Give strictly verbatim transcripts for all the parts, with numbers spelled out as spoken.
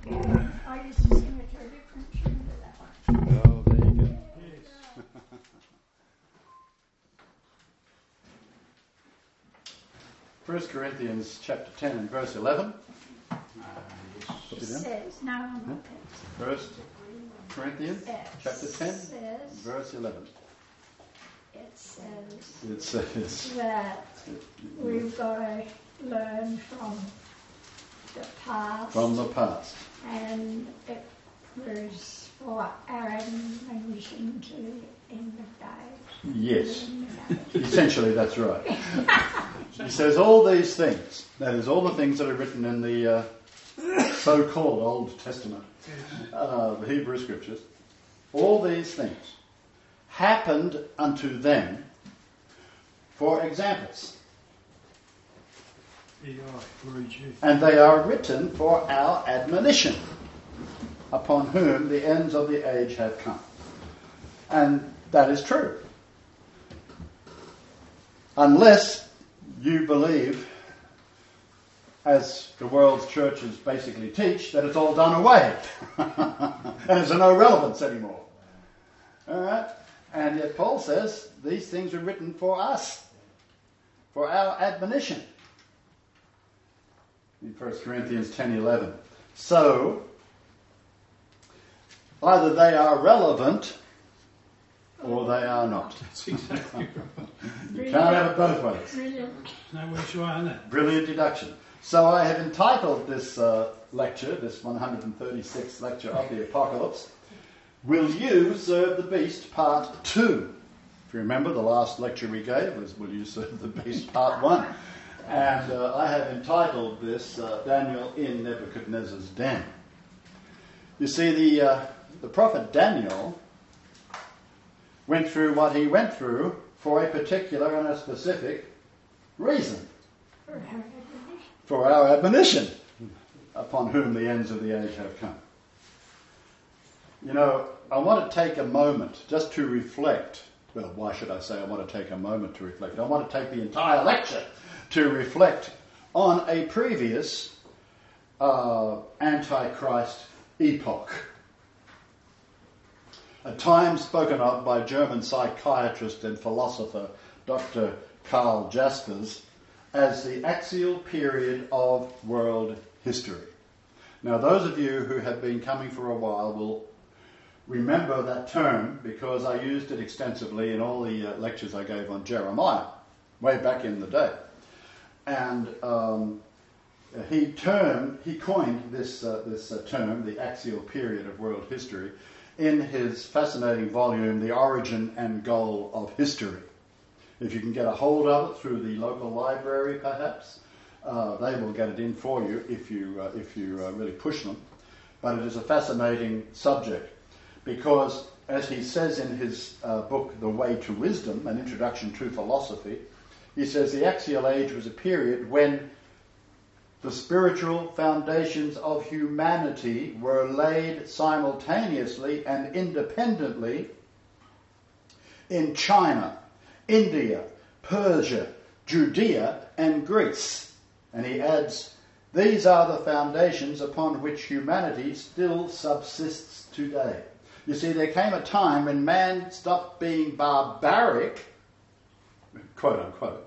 Yeah, I used to sing it to a different tune to that one. Oh, there you go. Yes. First Corinthians chapter ten and verse eleven. It says, no, I'm not there. First Corinthians It chapter ten, says, verse eleven. it says It says, that we've got to learn from the past, from the past. and it was for our admonition to the end of days. Yes, And, uh, essentially that's right. He says all these things, that is all the things that are written in the uh, so-called Old Testament, uh, the Hebrew Scriptures, all these things happened unto them for examples. And they are written for our admonition, upon whom the ends of the age have come. And that is true. Unless you believe, as the world's churches basically teach, that it's all done away. And it's of no relevance anymore. All right? And yet Paul says these things are written for us, for our admonition. In First Corinthians ten eleven. So, either they are relevant or they are not. That's exactly right. You can't have it both ways. Brilliant. No which way, isn't it? Brilliant deduction. So I have entitled this uh, lecture, this one hundred thirty-sixth lecture of the Apocalypse, Will You Serve the Beast Part two? If you remember, the last lecture we gave was Will You Serve the Beast Part one? And uh, I have entitled this uh, Daniel in Nebuchadnezzar's Den. You see, the, uh, the prophet Daniel went through what he went through for a particular and a specific reason. For our admonition. For our admonition, upon whom the ends of the age have come. You know, I want to take a moment just to reflect. Well, why should I say I want to take a moment to reflect? I want to take the entire lecture to reflect on a previous uh, Antichrist epoch. A time spoken of by German psychiatrist and philosopher Doctor Karl Jaspers as the axial period of world history. Now, those of you who have been coming for a while will remember that term because I used it extensively in all the uh, lectures I gave on Jeremiah way back in the day. And um, he termed, he coined this uh, this uh, term, the axial period of world history, in his fascinating volume, The Origin and Goal of History. If you can get a hold of it through the local library, perhaps, uh, they will get it in for you if you uh, if you uh, really push them. But it is a fascinating subject because, as he says in his uh, book, The Way to Wisdom, An Introduction to Philosophy, he says the axial age was a period when the spiritual foundations of humanity were laid simultaneously and independently in China, India, Persia, Judea, and Greece. And he adds, these are the foundations upon which humanity still subsists today. You see, there came a time when man stopped being barbaric, quote unquote.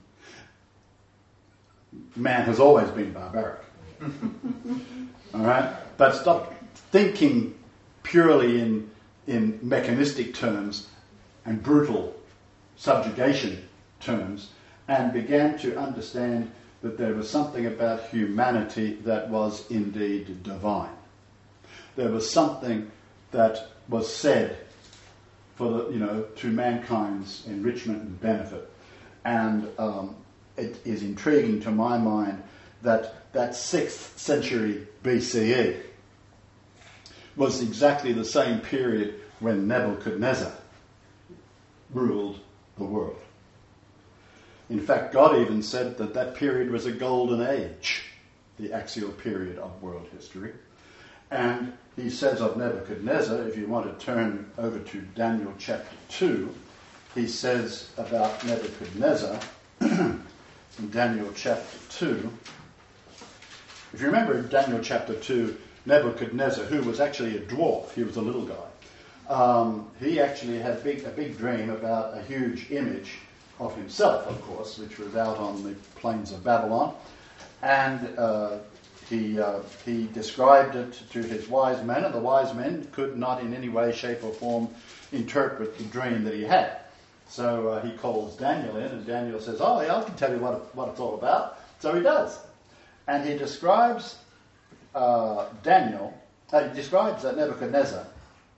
Man has always been barbaric. All right? But stopped thinking purely in, in mechanistic terms and brutal subjugation terms and began to understand that there was something about humanity that was indeed divine. There was something that was said for the, you know, to mankind's enrichment and benefit. And um, it is intriguing to my mind that that sixth century B C E was exactly the same period when Nebuchadnezzar ruled the world. In fact, God even said that that period was a golden age, the axial period of world history. And he says of Nebuchadnezzar, if you want to turn over to Daniel chapter two, he says about Nebuchadnezzar in Daniel chapter two. If you remember in Daniel chapter two, Nebuchadnezzar, who was actually a dwarf, he was a little guy, um, he actually had big, a big dream about a huge image of himself, of course, which was out on the plains of Babylon. And uh, he, uh, he described it to his wise men, and the wise men could not in any way, shape or form interpret the dream that he had. So uh, he calls Daniel in, and Daniel says, oh, yeah, I can tell you what, it, what it's all about. So he does. And he describes uh, Daniel, uh, he describes uh, Nebuchadnezzar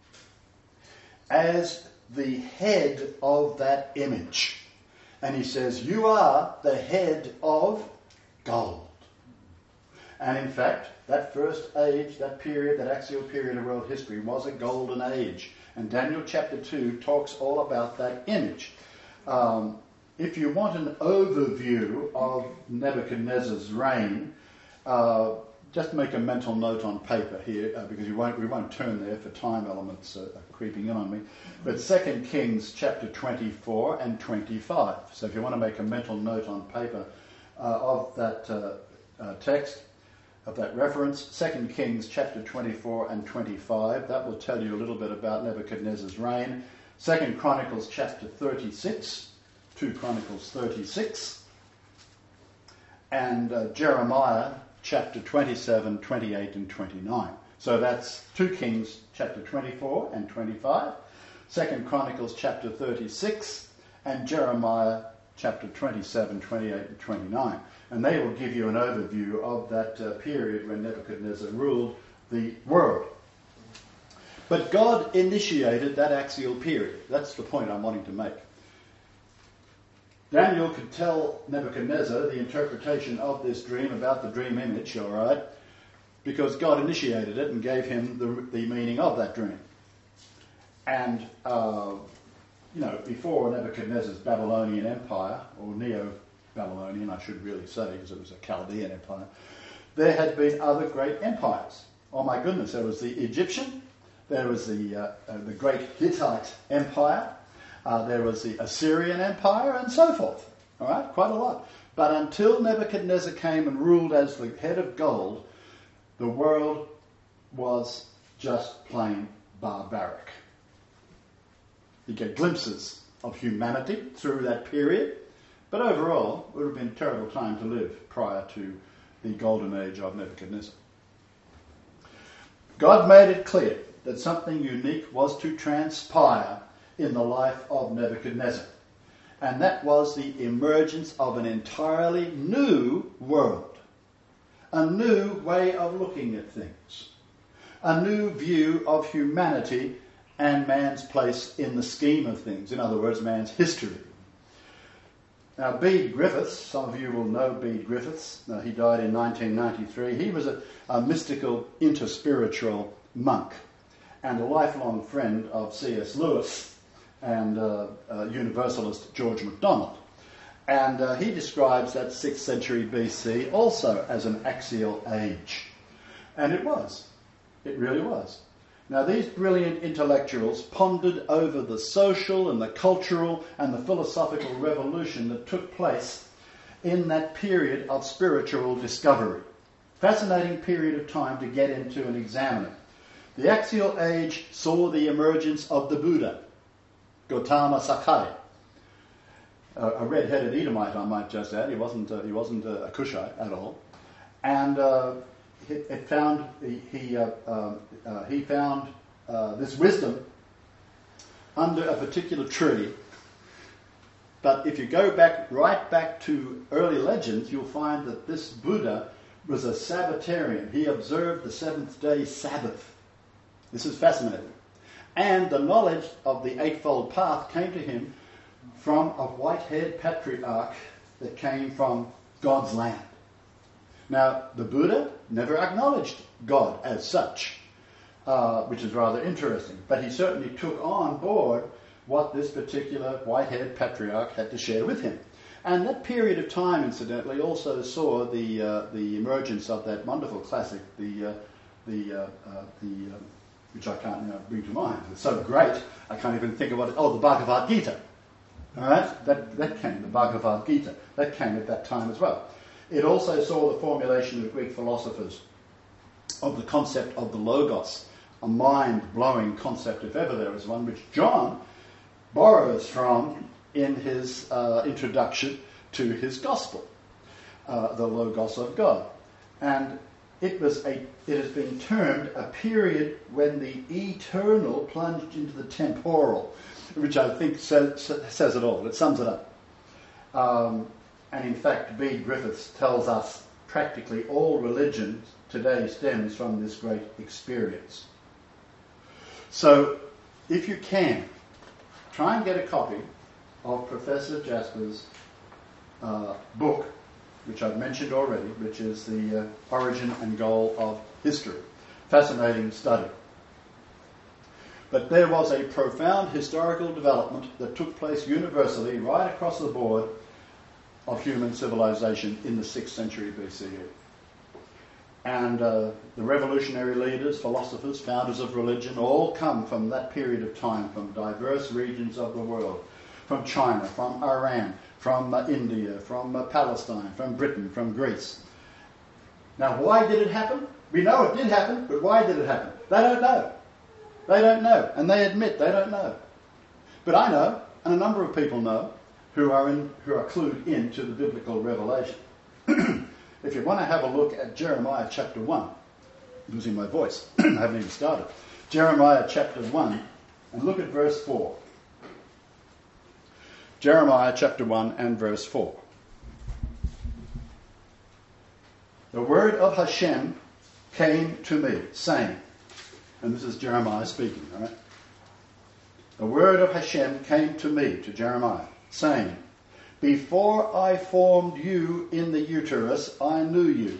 as the head of that image. And he says, you are the head of gold. And in fact, that first age, that period, that axial period of world history was a golden age. And Daniel chapter two talks all about that image. Um, if you want an overview of Nebuchadnezzar's reign, uh, just make a mental note on paper here, uh, because you won't, we won't turn there for time elements uh, creeping in on me. But Second Kings chapter twenty-four and twenty-five. So if you want to make a mental note on paper uh, of that uh, uh, text, of that reference, Second Kings chapter twenty-four and twenty-five, that will tell you a little bit about Nebuchadnezzar's reign. Second Chronicles chapter thirty-six, Second Chronicles thirty-six, and uh, Jeremiah chapter twenty-seven, twenty-eight and twenty-nine. So that's Second Kings chapter twenty-four and twenty-five, Second Chronicles chapter thirty-six, and Jeremiah chapter twenty-seven, twenty-eight and twenty-nine. And they will give you an overview of that uh, period when Nebuchadnezzar ruled the world. But God initiated that axial period. That's the point I'm wanting to make. Daniel could tell Nebuchadnezzar the interpretation of this dream about the dream image, all right, because God initiated it and gave him the, the meaning of that dream. And, uh, you know, before Nebuchadnezzar's Babylonian Empire, or Neo-Babylonian, I should really say, because it was a Chaldean empire, there had been other great empires. Oh my goodness, there was the Egyptian, there was the, uh, uh, the great Hittite Empire, Uh, there was the Assyrian Empire, and so forth. All right, quite a lot. But until Nebuchadnezzar came and ruled as the head of gold, the world was just plain barbaric. You get glimpses of humanity through that period, but overall, it would have been a terrible time to live prior to the golden age of Nebuchadnezzar. God made it clear that something unique was to transpire in the life of Nebuchadnezzar. And that was the emergence of an entirely new world. A new way of looking at things. A new view of humanity and man's place in the scheme of things. In other words, man's history. Now, Bede Griffiths, some of you will know Bede Griffiths. Now, he died in nineteen ninety-three. He was a, a mystical, interspiritual monk and a lifelong friend of C S Lewis and uh, uh, Universalist George MacDonald. And uh, he describes that sixth century B C also as an axial age. And it was. It really was. Now, these brilliant intellectuals pondered over the social and the cultural and the philosophical revolution that took place in that period of spiritual discovery. Fascinating period of time to get into and examine it. The axial age saw the emergence of the Buddha, Gautama Sakai, a, a red-headed Edomite, I might just add. He wasn't uh, he wasn't uh, a Kushite at all, and uh, it, it found he he, uh, uh, uh, he found uh, this wisdom under a particular tree. But if you go back right back to early legends, you'll find that this Buddha was a Sabbatarian. He observed the seventh day Sabbath. This is fascinating. And the knowledge of the Eightfold Path came to him from a white-haired patriarch that came from God's land. Now, the Buddha never acknowledged God as such, uh, which is rather interesting. But he certainly took on board what this particular white-haired patriarch had to share with him. And that period of time, incidentally, also saw the uh, the emergence of that wonderful classic, the uh, the uh, uh, the uh, which I can't now bring to mind. It's so great, I can't even think of what it... Oh, the Bhagavad Gita. All right? That, that came, the Bhagavad Gita. That came at that time as well. It also saw the formulation of Greek philosophers of the concept of the Logos, a mind-blowing concept, if ever there is one, which John borrows from in his uh, introduction to his Gospel, uh, the Logos of God. And it was a, it has been termed a period when the eternal plunged into the temporal, which I think says, says it all. It sums it up. Um, and in fact, Bede Griffiths tells us practically all religion today stems from this great experience. So, if you can, try and get a copy of Professor Jasper's uh, book, which I've mentioned already, which is the uh, Origin and Goal of History. Fascinating study. But there was a profound historical development that took place universally right across the board of human civilization in the sixth century B C E. And uh, the revolutionary leaders, philosophers, founders of religion, all come from that period of time, from diverse regions of the world, from China, from Iran, from uh, India, from uh, Palestine, from Britain, from Greece. Now, why did it happen? We know it did happen, but why did it happen? They don't know. They don't know, and they admit they don't know. But I know, and a number of people know, who are in, who are clued into the biblical revelation. If you want to have a look at Jeremiah chapter one, losing my voice, I haven't even started. Jeremiah chapter one, and look at verse four. Jeremiah chapter one and verse four. The word of Hashem came to me, saying, and this is Jeremiah speaking, all right? The word of Hashem came to me, to Jeremiah, saying, before I formed you in the uterus, I knew you.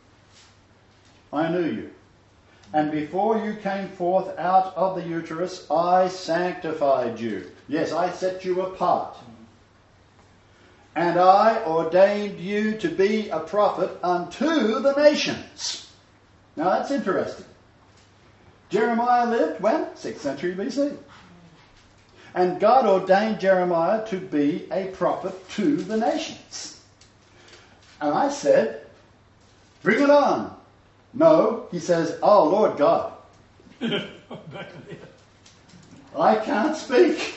I knew you. And before you came forth out of the uterus, I sanctified you. Yes, I set you apart. And I ordained you to be a prophet unto the nations. Now that's interesting. Jeremiah lived when? sixth century B C. And God ordained Jeremiah to be a prophet to the nations. And I said, bring it on. No, he says, oh, Lord God, I can't speak.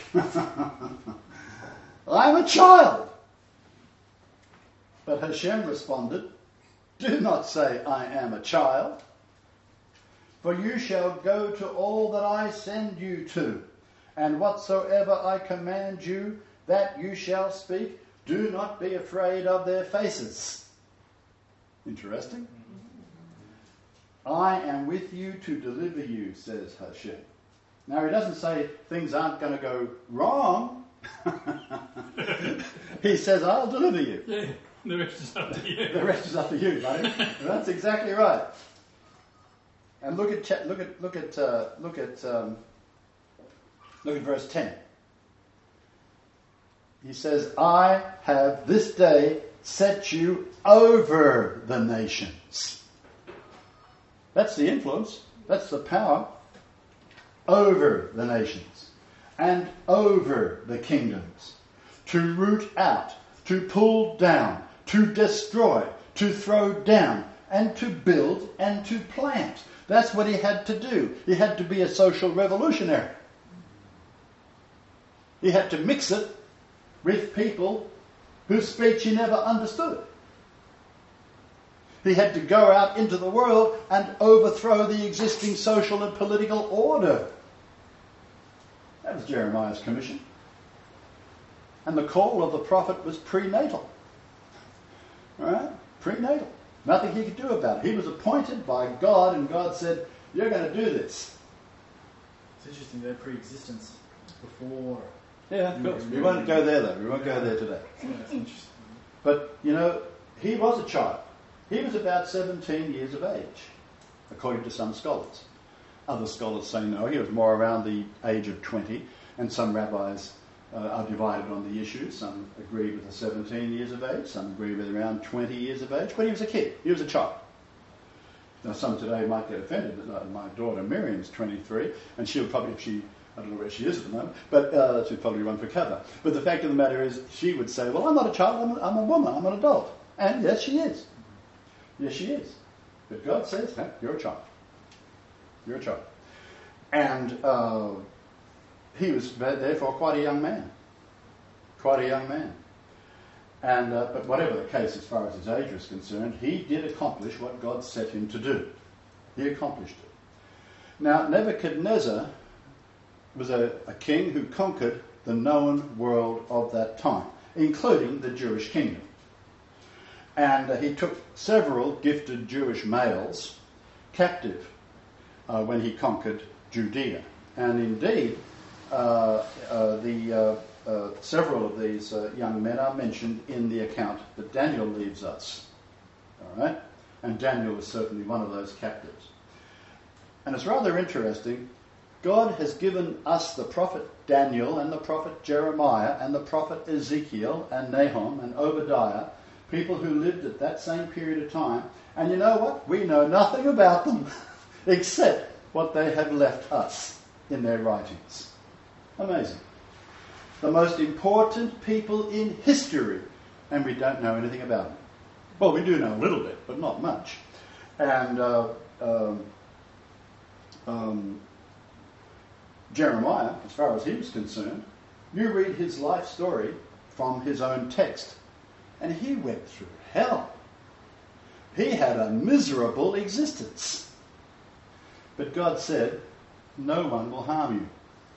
I'm a child. But Hashem responded, do not say I am a child, for you shall go to all that I send you to, and whatsoever I command you, that you shall speak. Do not be afraid of their faces. Interesting. I am with you to deliver you, says Hashem. Now he doesn't say things aren't going to go wrong. He says, I'll deliver you. Yeah, the rest is up to you. The rest is up to you, buddy. That's exactly right. And look at look at look at uh, look at um, look at verse ten. He says, I have this day set you over the nations. That's the influence. That's the power over the nations and over the kingdoms. To root out, to pull down, to destroy, to throw down, and to build and to plant. That's what he had to do. He had to be a social revolutionary. He had to mix it with people whose speech he never understood. He had to go out into the world and overthrow the existing social and political order. That was Jeremiah's commission. And the call of the prophet was prenatal. All right? Prenatal. Nothing he could do about it. He was appointed by God, and God said, you're going to do this. It's interesting, their pre-existence before... Yeah, of course. We won't go there, though. We won't go there today. Yeah, that's interesting. But, you know, he was a child. He was about seventeen years of age, according to some scholars. Other scholars say no, he was more around the age of twenty, and some rabbis uh, are divided on the issue. Some agree with the seventeen years of age, some agree with around twenty years of age, but he was a kid, he was a child. Now some today might get offended, but uh, my daughter Miriam's twenty-three, and she'll probably, if she, I don't know where she is at the moment, but uh, she'll probably run for cover. But the fact of the matter is, she would say, well, I'm not a child, I'm a, I'm a woman, I'm an adult. And yes, she is. Yes, she is. But God says, hey, you're a child. You're a child. And uh, he was therefore quite a young man. Quite a young man. And uh, but whatever the case as far as his age was concerned, he did accomplish what God set him to do. He accomplished it. Now, Nebuchadnezzar was a, a king who conquered the known world of that time, including the Jewish kingdom. And uh, he took several gifted Jewish males captive uh, when he conquered Judea. And indeed, uh, uh, the uh, uh, several of these uh, young men are mentioned in the account that Daniel leaves us. All right? And Daniel was certainly one of those captives. And it's rather interesting. God has given us the prophet Daniel and the prophet Jeremiah and the prophet Ezekiel and Nahum and Obadiah, people who lived at that same period of time. And you know what? We know nothing about them except what they have left us in their writings. Amazing. The most important people in history, and we don't know anything about them. Well, we do know a little bit, but not much. And uh, um, um, Jeremiah, as far as he was concerned, you read his life story from his own text, and he went through hell. He had a miserable existence. But God said, no one will harm you.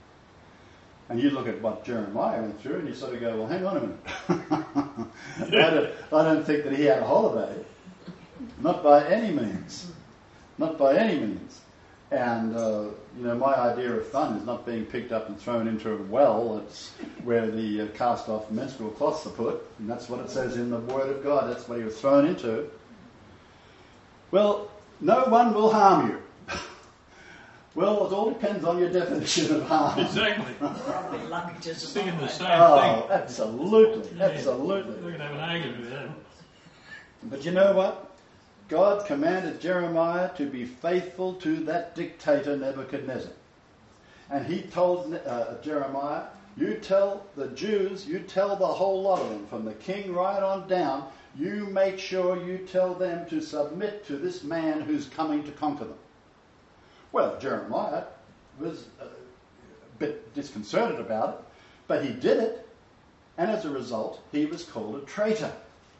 And you look at what Jeremiah went through and you sort of go, well, hang on a minute. I, don't, I don't think that he had a holiday. Not by any means. Not by any means. And, uh, you know, my idea of fun is not being picked up and thrown into a well. It's where the uh, cast-off menstrual cloths are put. And that's what it says in the Word of God. That's what he was thrown into. Well, no one will harm you. Well, it all depends on your definition of harm. Exactly. Probably lucky to Thinking the survive. same Oh, thing. absolutely, Yeah. absolutely. We're going to have an argument with that. But you know what? God commanded Jeremiah to be faithful to that dictator Nebuchadnezzar. And he told uh, Jeremiah, you tell the Jews, you tell the whole lot of them, from the king right on down, you make sure you tell them to submit to this man who's coming to conquer them. Well, Jeremiah was a bit disconcerted about it, but he did it, and as a result, he was called a traitor.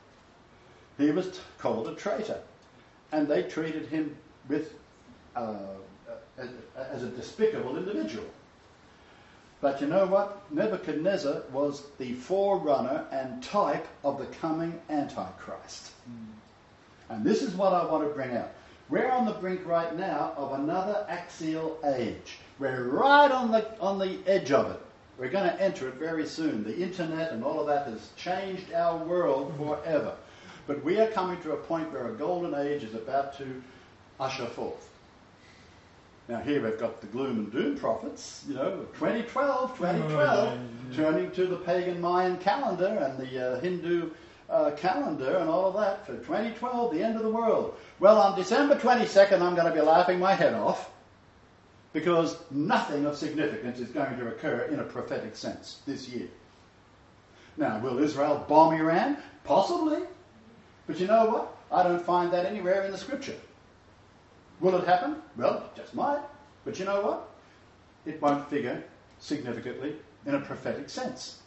He was t- called a traitor, and they treated him with uh, as, as a despicable individual. But you know what? Nebuchadnezzar was the forerunner and type of the coming Antichrist. Mm. And this is what I want to bring out. We're on the brink right now of another axial age. We're right on the on the edge of it. We're going to enter it very soon. The internet and all of that has changed our world forever. But we are coming to a point where a golden age is about to usher forth. Now here we've got the gloom and doom prophets, you know, twenty twelve, twenty twelve, Oh, yeah. turning to the pagan Mayan calendar and the uh, Hindu uh, calendar and all of that. For twenty twelve, the end of the world. Well, on December twenty-second, I'm going to be laughing my head off because nothing of significance is going to occur in a prophetic sense this year. Now, will Israel bomb Iran? Possibly. But you know what? I don't find that anywhere in the scripture. Will it happen? Well, it just might. But you know what? It won't figure significantly in a prophetic sense.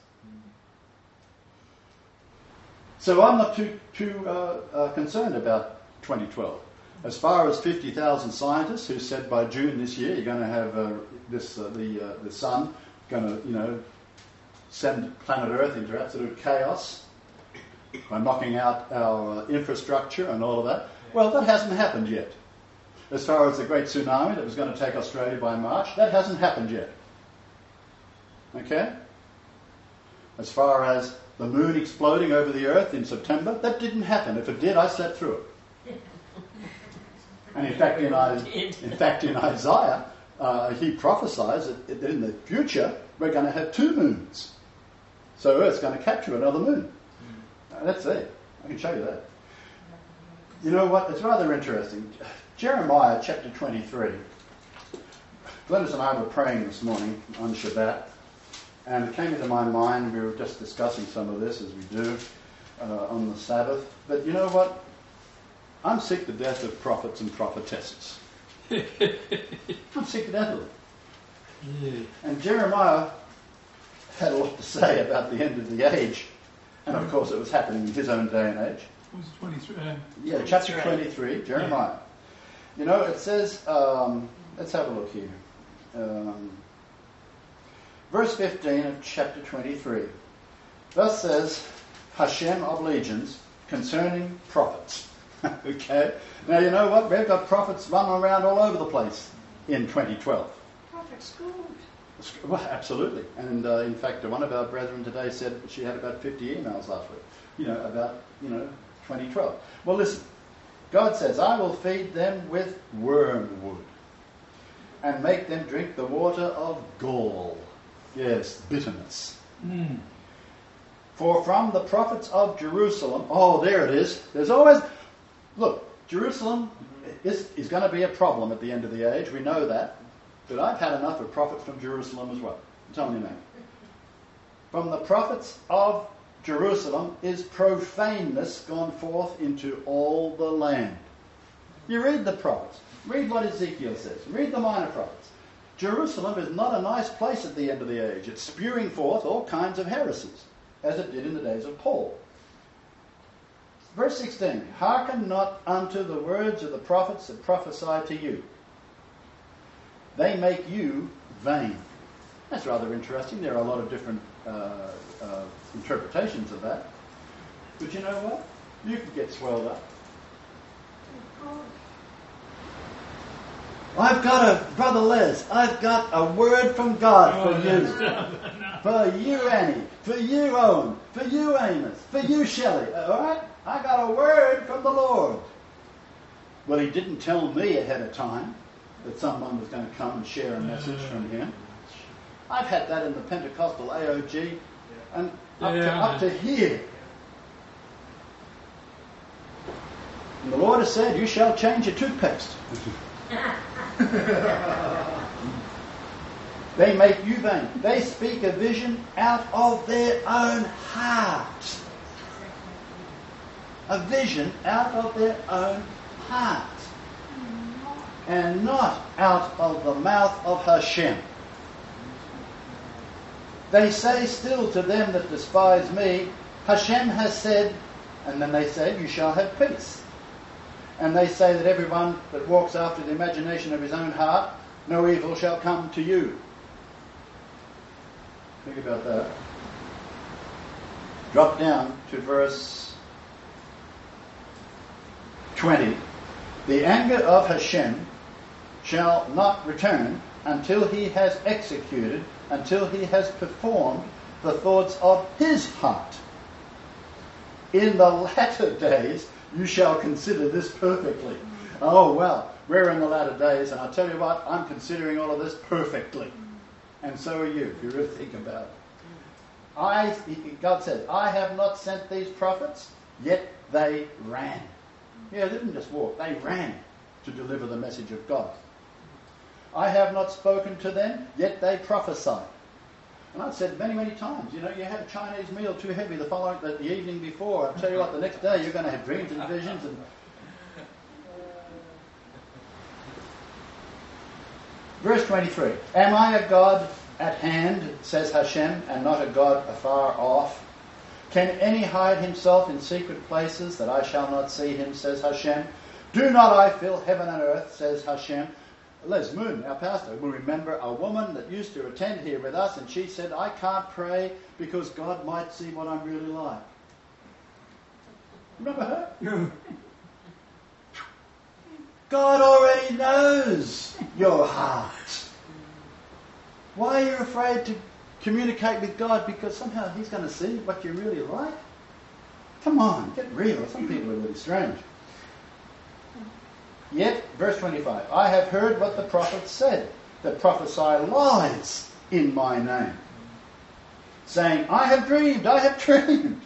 So I'm not too, too uh, uh, concerned about twenty twelve. As far as fifty thousand scientists who said by June this year you're going to have uh, this uh, the uh, the sun going to you know send planet Earth into absolute chaos by knocking out our uh, infrastructure and all of that. Well, that hasn't happened yet. As far as the great tsunami that was going to take Australia by March, that hasn't happened yet. Okay? As far as the moon exploding over the Earth in September, that didn't happen. If it did, I slept through it. And in fact, in, in, fact, in Isaiah, uh, he prophesies that in the future we're going to have two moons. So Earth's going to capture another moon. Uh, that's it. I can show you that. You know what? It's rather interesting. Jeremiah chapter twenty-three. Glennis and I were praying this morning on Shabbat, and it came into my mind, we were just discussing some of this as we do uh, on the Sabbath. But you know what? I'm sick to death of prophets and prophetesses. I'm sick to death of them. Yeah. And Jeremiah had a lot to say about the end of the age. And of course it was happening in his own day and age. What was it, twenty-three? Uh, Yeah, chapter twenty-three, Jeremiah. You know, it says, um, let's have a look here. Um, verse fifteen of chapter twenty-three. Thus says Hashem of legions concerning prophets. Okay? Now, you know what? We've got prophets running around all over the place in twenty twelve. Prophet school. Well, absolutely. And uh, in fact, one of our brethren today said she had about fifty emails last week, you know, about, you know, twenty twelve. Well, listen. God says, I will feed them with wormwood and make them drink the water of gall. Yes, bitterness. mm. For from the prophets of Jerusalem, oh, there it is. There's always, look, Jerusalem is, is going to be a problem at the end of the age. We know that. But I've had enough of prophets from Jerusalem as well. I'm telling you now. From the prophets of Jerusalem is profaneness gone forth into all the land. You read the prophets. Read what Ezekiel says. Read the minor prophets. Jerusalem is not a nice place at the end of the age. It's spewing forth all kinds of heresies, as it did in the days of Paul. Verse sixteen. Hearken not unto the words of the prophets that prophesy to you. They make you vain. That's rather interesting. There are a lot of different uh, uh, interpretations of that. But you know what? You can get swelled up. I've got a, Brother Les, I've got a word from God Oh, for no, you. no, no. For you, Annie. For you, Owen. For you, Amos. For you, Shelley. All right? I got a word from the Lord. Well, he didn't tell me ahead of time that someone was going to come and share a message from him. I've had that in the Pentecostal A O G and up, to, Yeah. up to here. And the Lord has said, you shall change your toothpaste. They make you vain. They speak a vision out of their own heart. A vision out of their own heart. And not out of the mouth of Hashem. They say still to them that despise me, Hashem has said, and then they say, you shall have peace. And they say that everyone that walks after the imagination of his own heart, no evil shall come to you. Think about that. Drop down to verse twenty. The anger of Hashem shall not return until he has executed, until he has performed the thoughts of his heart. In the latter days you shall consider this perfectly. Oh, well, we're in the latter days, and I tell you what, I'm considering all of this perfectly. And so are you, if you really think about it. I, God says, I have not sent these prophets, yet they ran. Yeah, they didn't just walk, they ran to deliver the message of God. I have not spoken to them, yet they prophesied. And I've said many, many times, you know, you have a Chinese meal too heavy the following, the, the evening before. I'll tell you what, the next day you're going to have dreams and visions. And verse twenty-three. Am I a God at hand, says Hashem, and not a God afar off? Can any hide himself in secret places that I shall not see him, says Hashem? Do not I fill heaven and earth, says Hashem? Les Moon, our pastor, will remember a woman that used to attend here with us, and she said, I can't pray because God might see what I'm really like. Remember her? God already knows your heart. Why are you afraid to communicate with God? Because somehow he's going to see what you're really like? Come on, get real. Some people are really strange. Yet, verse twenty-five, I have heard what the prophets said, that prophesy lies in my name, saying, I have dreamed, I have dreamed.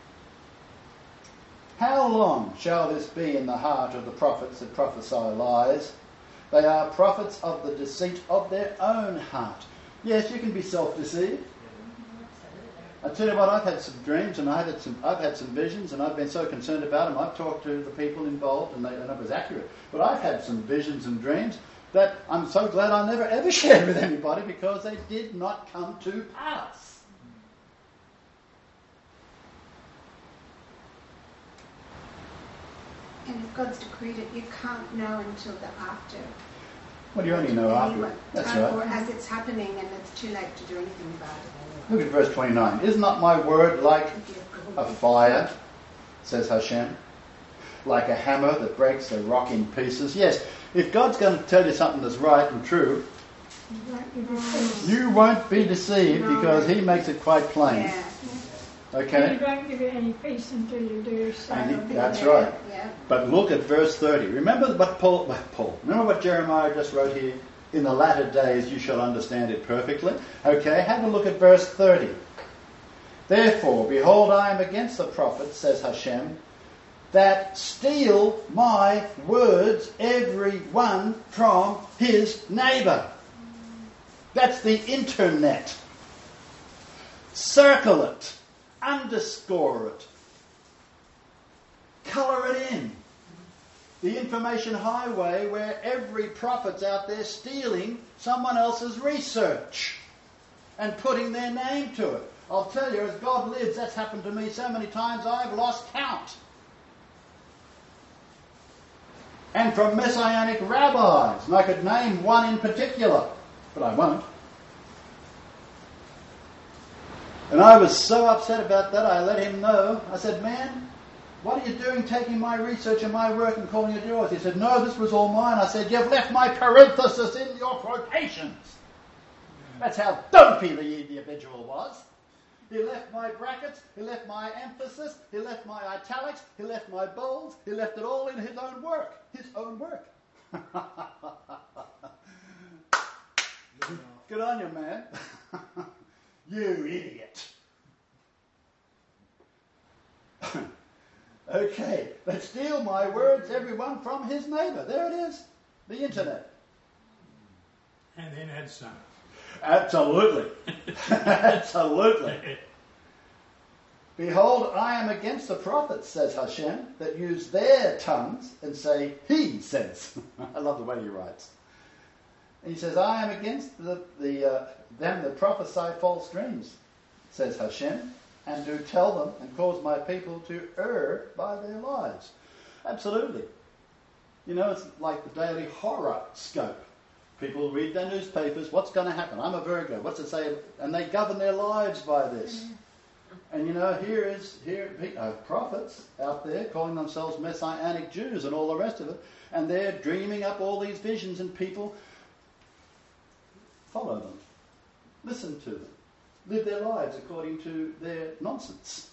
How long shall this be in the heart of the prophets that prophesy lies? They are prophets of the deceit of their own heart. Yes, you can be self-deceived. I tell you what, I've had some dreams and I've had some, I've had some visions and I've been so concerned about them. I've talked to the people involved and, they, and it was accurate. But I've had some visions and dreams that I'm so glad I never ever shared with anybody because they did not come to pass. And if God's decreed it, you can't know until the after. Well, you only know after. Anyway, That's uh, right. Or as it's happening and it's too late to do anything about it. Look at verse twenty-nine. Is not my word like a fire, says Hashem, like a hammer that breaks a rock in pieces? Yes, if God's going to tell you something that's right and true, You won't be deceived. you won't be deceived No. because he makes it quite plain. Yeah. Okay? You won't give it any peace until you do so. And he- Yeah, that's right. Yeah. But look at verse thirty. Remember what Paul, what Paul, remember what Jeremiah just wrote here? In the latter days you shall understand it perfectly. Okay, have a look at verse thirty. Therefore, behold, I am against the prophets, says Hashem, that steal my words, every one from his neighbour. That's the internet. Circle it. Underscore it. Colour it in. The information highway where every prophet's out there stealing someone else's research and putting their name to it. I'll tell you, as God lives, that's happened to me so many times I've lost count. And from Messianic rabbis, and I could name one in particular, but I won't. And I was so upset about that, I let him know. I said, man, what are you doing taking my research and my work and calling it yours? He said, no, this was all mine. I said, you've left my parenthesis in your quotations. That's how dopey the individual was. He left my brackets, he left my emphasis, he left my italics, he left my bolds, he left it all in his own work. His own work. Good on you, man. You idiot. Okay, they steal my words, everyone from his neighbour. There it is, the internet. And then add some. Absolutely. Absolutely. Behold, I am against the prophets, says Hashem, that use their tongues and say, he says. I love the way he writes. And he says, I am against the, the uh, them that prophesy false dreams, says Hashem, and do tell them and cause my people to err by their lives. Absolutely. You know, it's like the daily horoscope. People read their newspapers, what's going to happen? I'm a Virgo, what's it say? And they govern their lives by this. And you know, here is here uh, prophets out there calling themselves Messianic Jews and all the rest of it, and they're dreaming up all these visions, and people follow them, listen to them, live their lives according to their nonsense.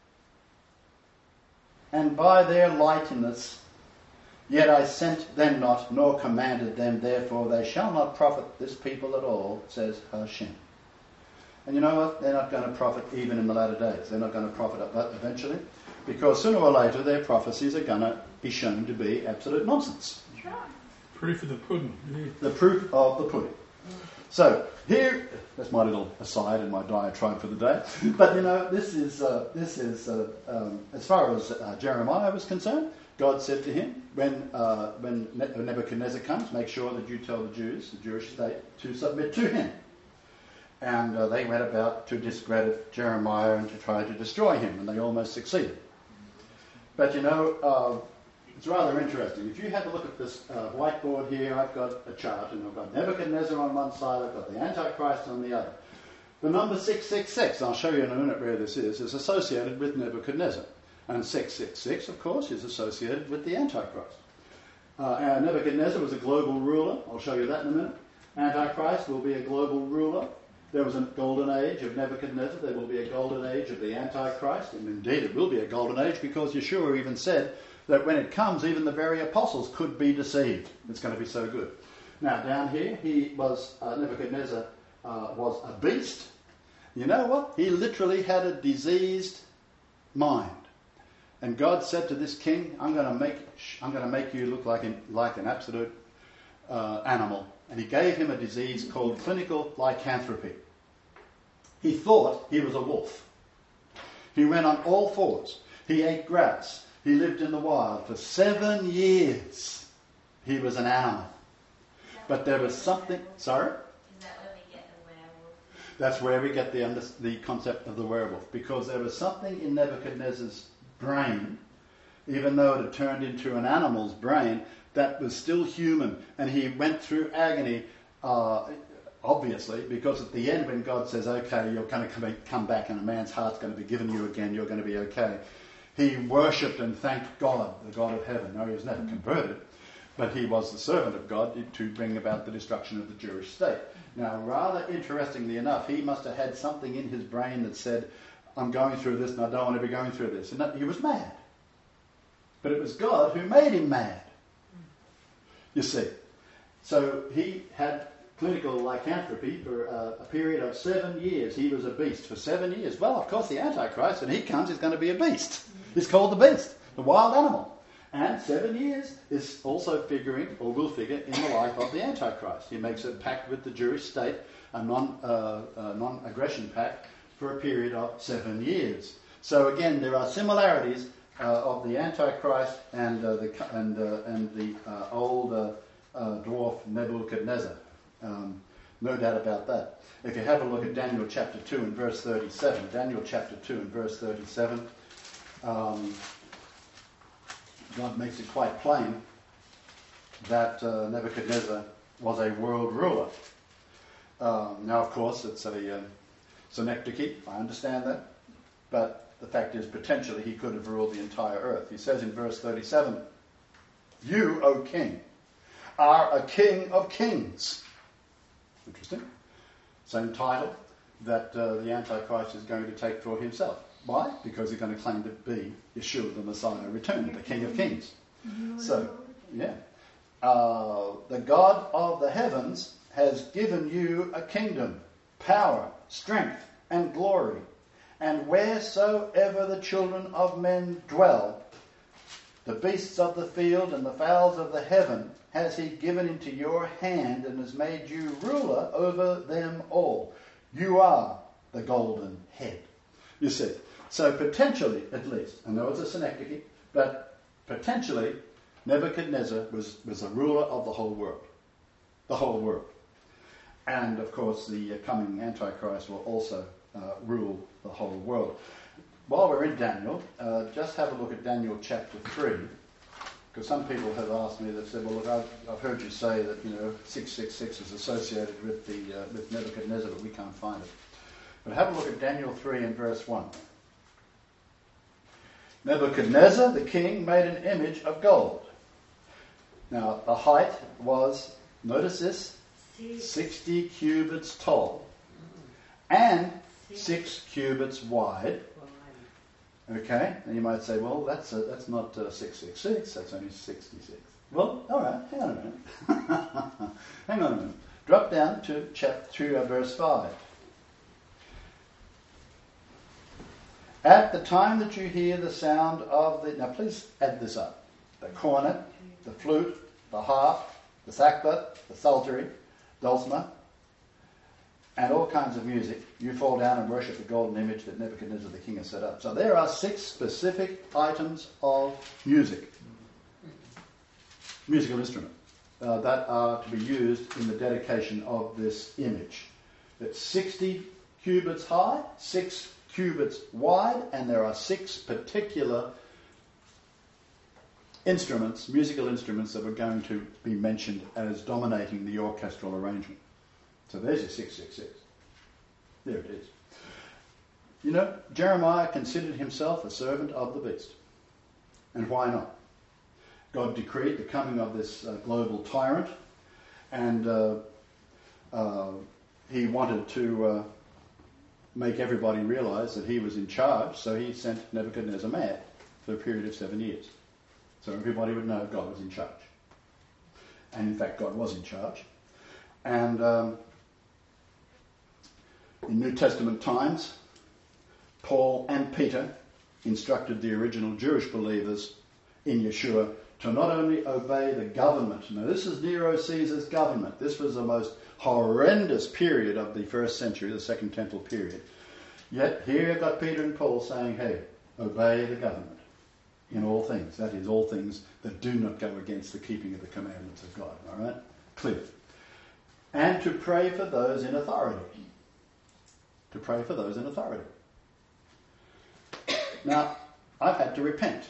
And by their lightiness, yet I sent them not, nor commanded them, therefore they shall not profit this people at all, says Hashem. And you know what? They're not going to profit even in the latter days. They're not going to profit eventually, because sooner or later their prophecies are going to be shown to be absolute nonsense. That's right. Proof of the pudding. The proof of the pudding. So here, that's my little aside in my diatribe for the day. But you know, this is uh, this is uh, um, as far as uh, Jeremiah was concerned. God said to him, when uh, when Nebuchadnezzar comes, make sure that you tell the Jews, the Jewish state, to submit to him. And uh, they went about to discredit Jeremiah and to try to destroy him, and they almost succeeded. But you know, uh, it's rather interesting. If you have a look at this uh, whiteboard here, I've got a chart, and I've got Nebuchadnezzar on one side, I've got the Antichrist on the other. The number six six six, I'll show you in a minute where this is, is associated with Nebuchadnezzar. And six six six, of course, is associated with the Antichrist. Uh, and Nebuchadnezzar was a global ruler. I'll show you that in a minute. Antichrist will be a global ruler. There was a golden age of Nebuchadnezzar. There will be a golden age of the Antichrist. And indeed, it will be a golden age, because Yeshua even said that when it comes, even the very apostles could be deceived. It's going to be so good. Now, down here, he was, uh, Nebuchadnezzar uh, was a beast. You know what? He literally had a diseased mind. And God said to this king, I'm going to make, I'm going to make you look like an, like an absolute uh, animal. And he gave him a disease called clinical lycanthropy. He thought he was a wolf. He went on all fours. He ate grass. He lived in the wild. For seven years, he was an animal. But there was something... Sorry? Is that where we get the werewolf? That's where we get the, under, the concept of the werewolf. Because there was something in Nebuchadnezzar's brain, even though it had turned into an animal's brain, that was still human. And he went through agony, uh, obviously, because at the end when God says, okay, you're going to come back and a man's heart's going to be given you again, you're going to be okay. He worshipped and thanked God, the God of heaven. No, he was never converted, but he was the servant of God to bring about the destruction of the Jewish state. Now, rather interestingly enough, he must have had something in his brain that said, I'm going through this and I don't want to be going through this. And that, he was mad. But it was God who made him mad. You see. So he had clinical lycanthropy for uh, a period of seven years. He was a beast for seven years. Well, of course, the Antichrist, when he comes, is going to be a beast. He's called the beast, the wild animal. And seven years is also figuring, or will figure, in the life of the Antichrist. He makes a pact with the Jewish state, a non, uh, uh, non-aggression pact, for a period of seven years. So again, there are similarities uh, of the Antichrist and uh, the and uh, and the uh, old uh, uh, dwarf Nebuchadnezzar. Um, no doubt about that. If you have a look at Daniel chapter two and verse thirty-seven, Daniel chapter two and verse thirty-seven. Um, God makes it quite plain that uh, Nebuchadnezzar was a world ruler. Um, now, of course, it's a uh, synecdoche, I understand that, but the fact is, potentially, he could have ruled the entire earth. He says in verse thirty-seven, "You, O king, are a king of kings." Interesting. Same title that uh, the Antichrist is going to take for himself. Why? Because he's going to claim to be Yeshua the Messiah returned, the King of Kings. So, yeah. Uh, the God of the heavens has given you a kingdom, power, strength, and glory. And wheresoever the children of men dwell, the beasts of the field and the fowls of the heaven has he given into your hand and has made you ruler over them all. You are the golden head. You see. So potentially, at least, I know it's a synecdoche, but potentially Nebuchadnezzar was, was a ruler of the whole world. The whole world. And, of course, the coming Antichrist will also uh, rule the whole world. While we're in Daniel, uh, just have a look at Daniel chapter three, because some people have asked me, they've said, well, look, I've, I've heard you say that, you know, six six six is associated with, the, uh, with Nebuchadnezzar, but we can't find it. But have a look at Daniel three and verse one. Nebuchadnezzar, the king, made an image of gold. Now, the height was, notice this, sixty cubits tall and six cubits wide. Okay, and you might say, well, that's a, that's not uh, six six six, that's only sixty-six. Well, all right, hang on a minute. hang on a minute. Drop down to chapter two, uh, verse five. At the time that you hear the sound of the... Now, please add this up. The cornet, the flute, the harp, the sackbut, the psaltery, dulcimer, and all kinds of music, you fall down and worship the golden image that Nebuchadnezzar the king has set up. So there are six specific items of music, musical instrument, uh, that are to be used in the dedication of this image. It's sixty cubits high, six cubits wide, and there are six particular instruments, musical instruments, that are going to be mentioned as dominating the orchestral arrangement. So there's your six six six. There it is. You know, Jeremiah considered himself a servant of the beast. And why not? God decreed the coming of this uh, global tyrant, and uh, uh, he wanted to uh, make everybody realize that he was in charge, so he sent Nebuchadnezzar mad for a period of seven years. So everybody would know God was in charge. And in fact, God was in charge. And um, in New Testament times, Paul and Peter instructed the original Jewish believers in Yeshua to not only obey the government. Now, this is Nero Caesar's government. This was the most horrendous period of the first century, the Second Temple period. Yet here you've got Peter and Paul saying, hey, obey the government in all things. That is, all things that do not go against the keeping of the commandments of God. All right? Clear. And to pray for those in authority. To pray for those in authority. Now, I've had to repent.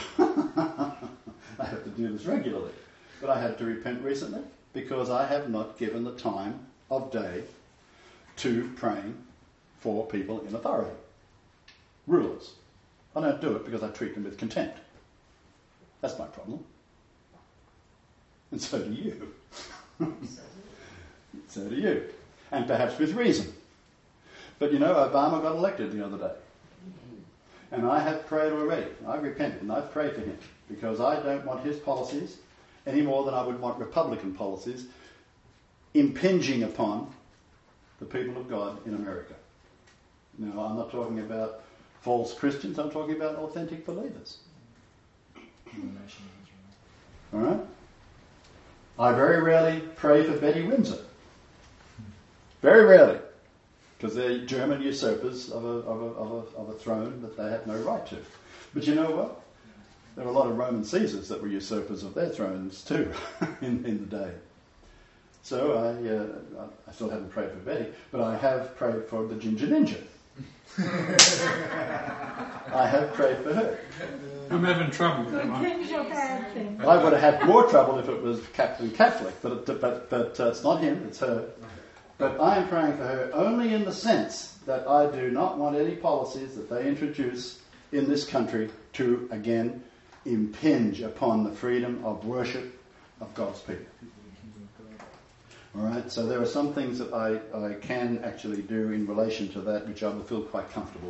I have to do this regularly. But I had to repent recently because I have not given the time of day to praying for people in authority. Rulers. I don't do it because I treat them with contempt. That's my problem. And so do you. So do you. And perhaps with reason. But you know, Obama got elected the other day. And I have prayed already. I've repented and I've prayed for him because I don't want his policies any more than I would want Republican policies impinging upon the people of God in America. Now, I'm not talking about false Christians, I'm talking about authentic believers. All right? I very rarely pray for Betty Windsor. Very rarely. Because they're German usurpers of a, of, a, of, a, of a throne that they have no right to. But you know what? There were a lot of Roman Caesars that were usurpers of their thrones too in, in the day. So I, uh, I still haven't prayed for Betty, but I have prayed for the Ginger Ninja. I have prayed for her. I'm having trouble with Good that one. things or bad things? I would have had more trouble if it was Captain Catholic, but it, but, but uh, it's not him, it's her. But I am praying for her only in the sense that I do not want any policies that they introduce in this country to, again, impinge upon the freedom of worship of God's people. All right, so there are some things that I, I can actually do in relation to that which I will feel quite comfortable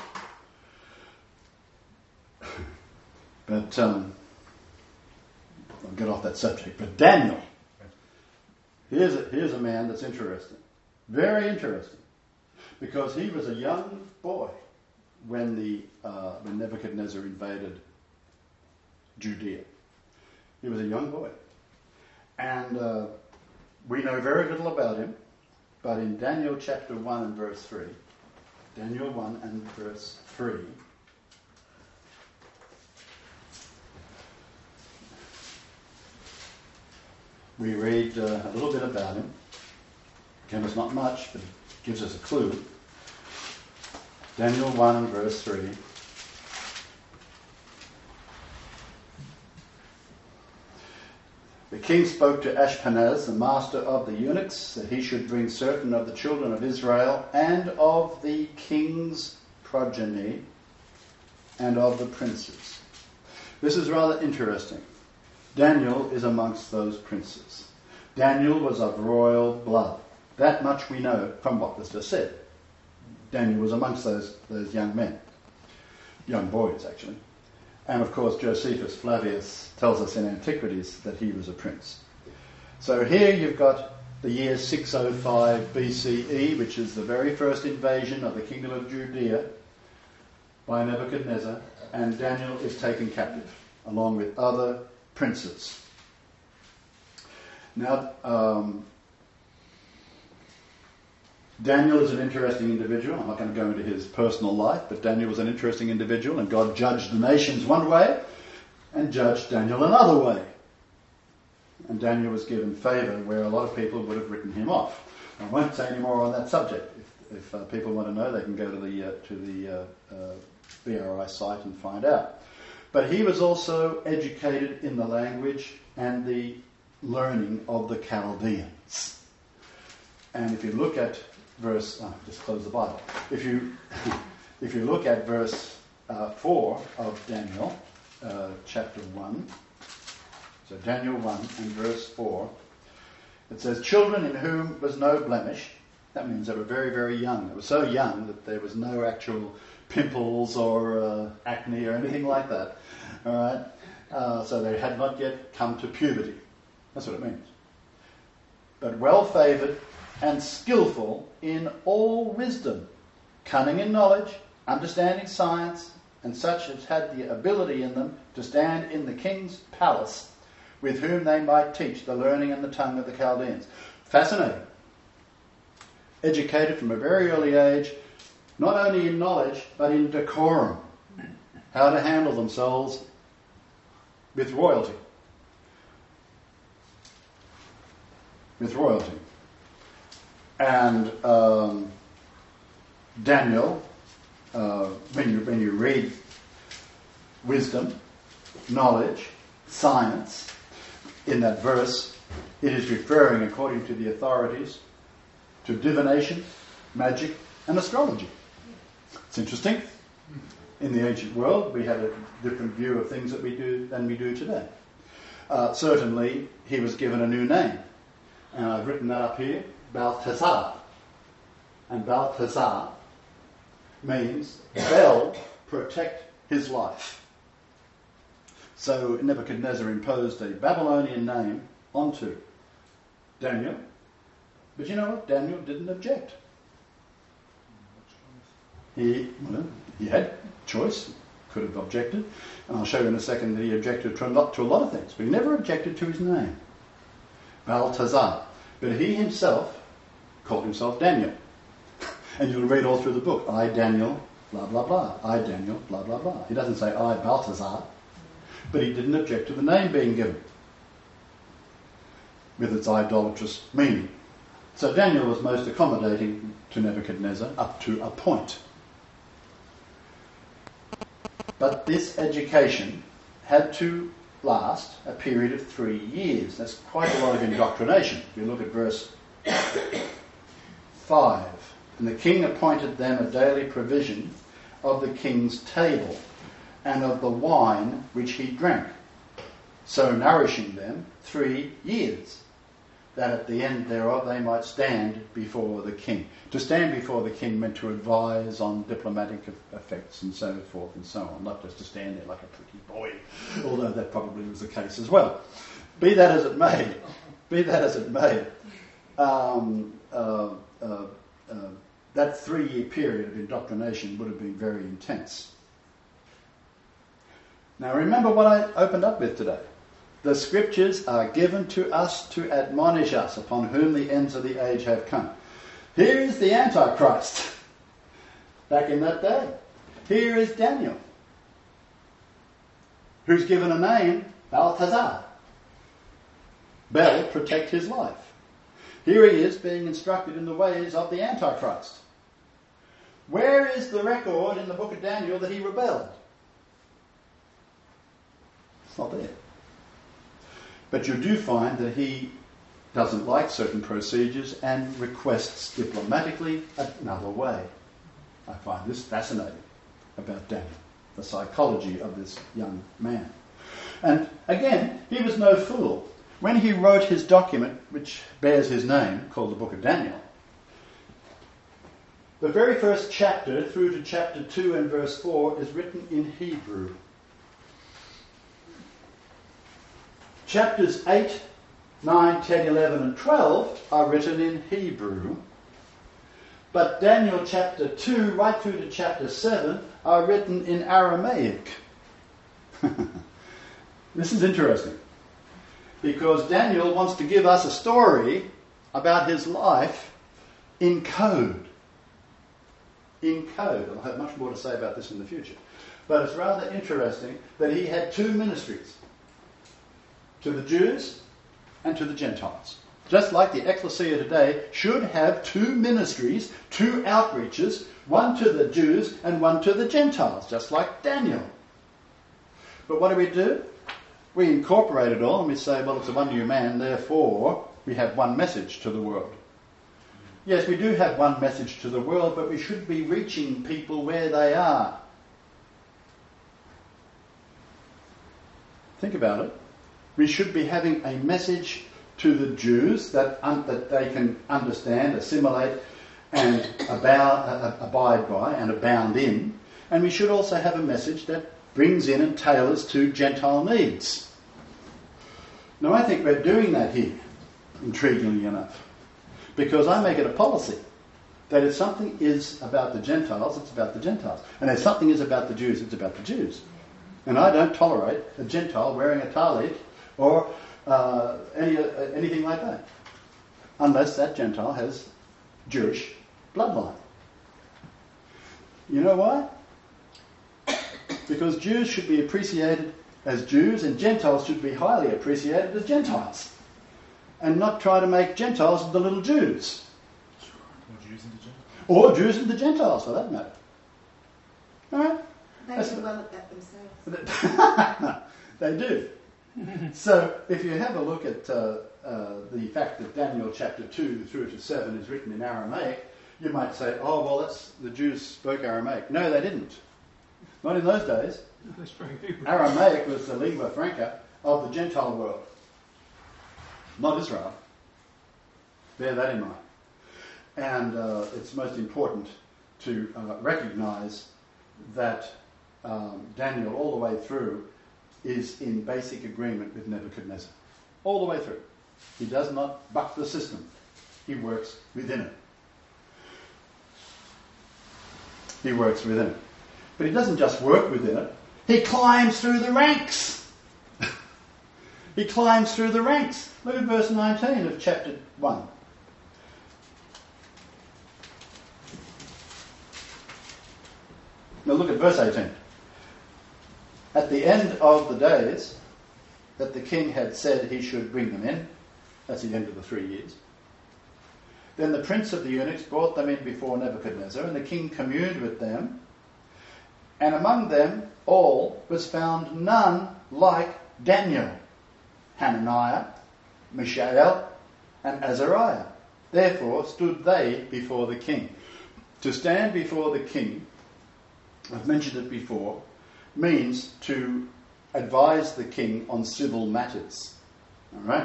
with. But um, I'll get off that subject. But Daniel, here's a, here's a man that's interesting. Very interesting. Because he was a young boy when, the, uh, when Nebuchadnezzar invaded Judea. He was a young boy. And uh, we know very little about him, but in Daniel chapter one and verse three, Daniel one and verse three, we read uh, a little bit about him. Again, it's not much, but it gives us a clue. Daniel one and verse three. The king spoke to Ashpenaz, the master of the eunuchs, that he should bring certain of the children of Israel and of the king's progeny and of the princes. This is rather interesting. Daniel is amongst those princes. Daniel was of royal blood. That much we know from what was just said. Daniel was amongst those, those young men. Young boys, actually. And of course, Josephus Flavius tells us in Antiquities that he was a prince. So here you've got the year six oh five B C E, which is the very first invasion of the kingdom of Judea by Nebuchadnezzar, and Daniel is taken captive, along with other princes. Now, um, Daniel is an interesting individual. I'm not going to go into his personal life, but Daniel was an interesting individual, and God judged the nations one way and judged Daniel another way. And Daniel was given favour where a lot of people would have written him off. I won't say any more on that subject. If, if uh, people want to know, they can go to the uh, to the uh, uh, B R I site and find out. But he was also educated in the language and the learning of the Chaldeans. And if you look at verse, oh, just close the Bible. If you if you look at verse uh, four of Daniel, uh, chapter one, so Daniel one and verse four, it says, "Children in whom was no blemish." That means they were very, very young. They were so young that there was no actual pimples or uh, acne or anything like that. All right, uh, so they had not yet come to puberty. That's what it means. But well favoured and skillful in all wisdom, cunning in knowledge, understanding science, and such as had the ability in them to stand in the king's palace, with whom they might teach the learning and the tongue of the Chaldeans. Fascinating. Educated from a very early age, not only in knowledge, but in decorum, how to handle themselves with royalty. With royalty. And um, Daniel, uh, when, you, when you read wisdom, knowledge, science, in that verse, it is referring, according to the authorities, to divination, magic, and astrology. It's interesting. In the ancient world, we had a different view of things that we do than we do today. Uh, certainly, he was given a new name. And I've written that up here, Balthazar. And Balthazar means Bel, protect his life. So Nebuchadnezzar imposed a Babylonian name onto Daniel. But you know what? Daniel didn't object. He, well, he had choice, could have objected. And I'll show you in a second that he objected to a lot, to a lot of things. But he never objected to his name. Balthazar. But he himself called himself Daniel. And you'll read all through the book. I, Daniel, blah, blah, blah. I, Daniel, blah, blah, blah. He doesn't say I, Balthazar. But he didn't object to the name being given with its idolatrous meaning. So Daniel was most accommodating to Nebuchadnezzar up to a point. But this education had to last a period of three years. That's quite a lot of indoctrination. If you look at verse five. And the king appointed them a daily provision of the king's table and of the wine which he drank, so nourishing them three years, that at the end thereof they might stand before the king. To stand before the king meant to advise on diplomatic effects and so forth and so on, not just to stand there like a pretty boy, although that probably was the case as well. Be that as it may, be that as it may, um, uh, uh, uh, that three-year period of indoctrination would have been very intense. Now remember what I opened up with today. The scriptures are given to us to admonish us, upon whom the ends of the age have come. Here is the Antichrist, back in that day. Here is Daniel, who's given a name, Balthazar. Bel, protect his life. Here he is being instructed in the ways of the Antichrist. Where is the record in the book of Daniel that he rebelled? It's not there. But you do find that he doesn't like certain procedures and requests diplomatically another way. I find this fascinating about Daniel, the psychology of this young man. And again, he was no fool. When he wrote his document, which bears his name, called the Book of Daniel, the very first chapter through to chapter two and verse four is written in Hebrew. Chapters eight, nine, ten, eleven and twelve are written in Hebrew. But Daniel chapter two right through to chapter seven are written in Aramaic. This is interesting, because Daniel wants to give us a story about his life in code. In code. I'll have much more to say about this in the future. But it's rather interesting that he had two ministries, to the Jews and to the Gentiles. Just like the ecclesia today should have two ministries, two outreaches, one to the Jews and one to the Gentiles, just like Daniel. But what do we do? We incorporate it all and we say, well, it's a one new man, therefore we have one message to the world. Yes, we do have one message to the world, but we should be reaching people where they are. Think about it. We should be having a message to the Jews that un- that they can understand, assimilate, and abound, uh, abide by and abound in. And we should also have a message that brings in and tailors to Gentile needs. Now, I think we're doing that here, intriguingly enough, because I make it a policy that if something is about the Gentiles, it's about the Gentiles. And if something is about the Jews, it's about the Jews. And I don't tolerate a Gentile wearing a talit or uh, any uh, anything like that, unless that Gentile has Jewish bloodline. You know why? Because Jews should be appreciated as Jews and Gentiles should be highly appreciated as Gentiles. And not try to make Gentiles into little Jews. Or Jews into Gentiles. Or Jews into Gentiles, for that matter. Alright? They That's do the- well at that themselves. They do. So, if you have a look at uh, uh, the fact that Daniel chapter two through to seven is written in Aramaic, you might say, oh, well, that's the Jews spoke Aramaic. No, they didn't. Not in those days. That's very Hebrew. Aramaic was the lingua franca of the Gentile world, not Israel. Bear that in mind. And uh, it's most important to uh, recognize that um, Daniel, all the way through, is in basic agreement with Nebuchadnezzar. All the way through. He does not buck the system. He works within it. He works within it. But he doesn't just work within it. He climbs through the ranks. He climbs through the ranks. Look at verse nineteen of chapter one. Now look at verse eighteen. At the end of the days that the king had said he should bring them in, that's the end of the three years, then the prince of the eunuchs brought them in before Nebuchadnezzar, and the king communed with them, and among them all was found none like Daniel, Hananiah, Mishael, and Azariah. Therefore stood they before the king. To stand before the king, I've mentioned it before, means to advise the king on civil matters. All right?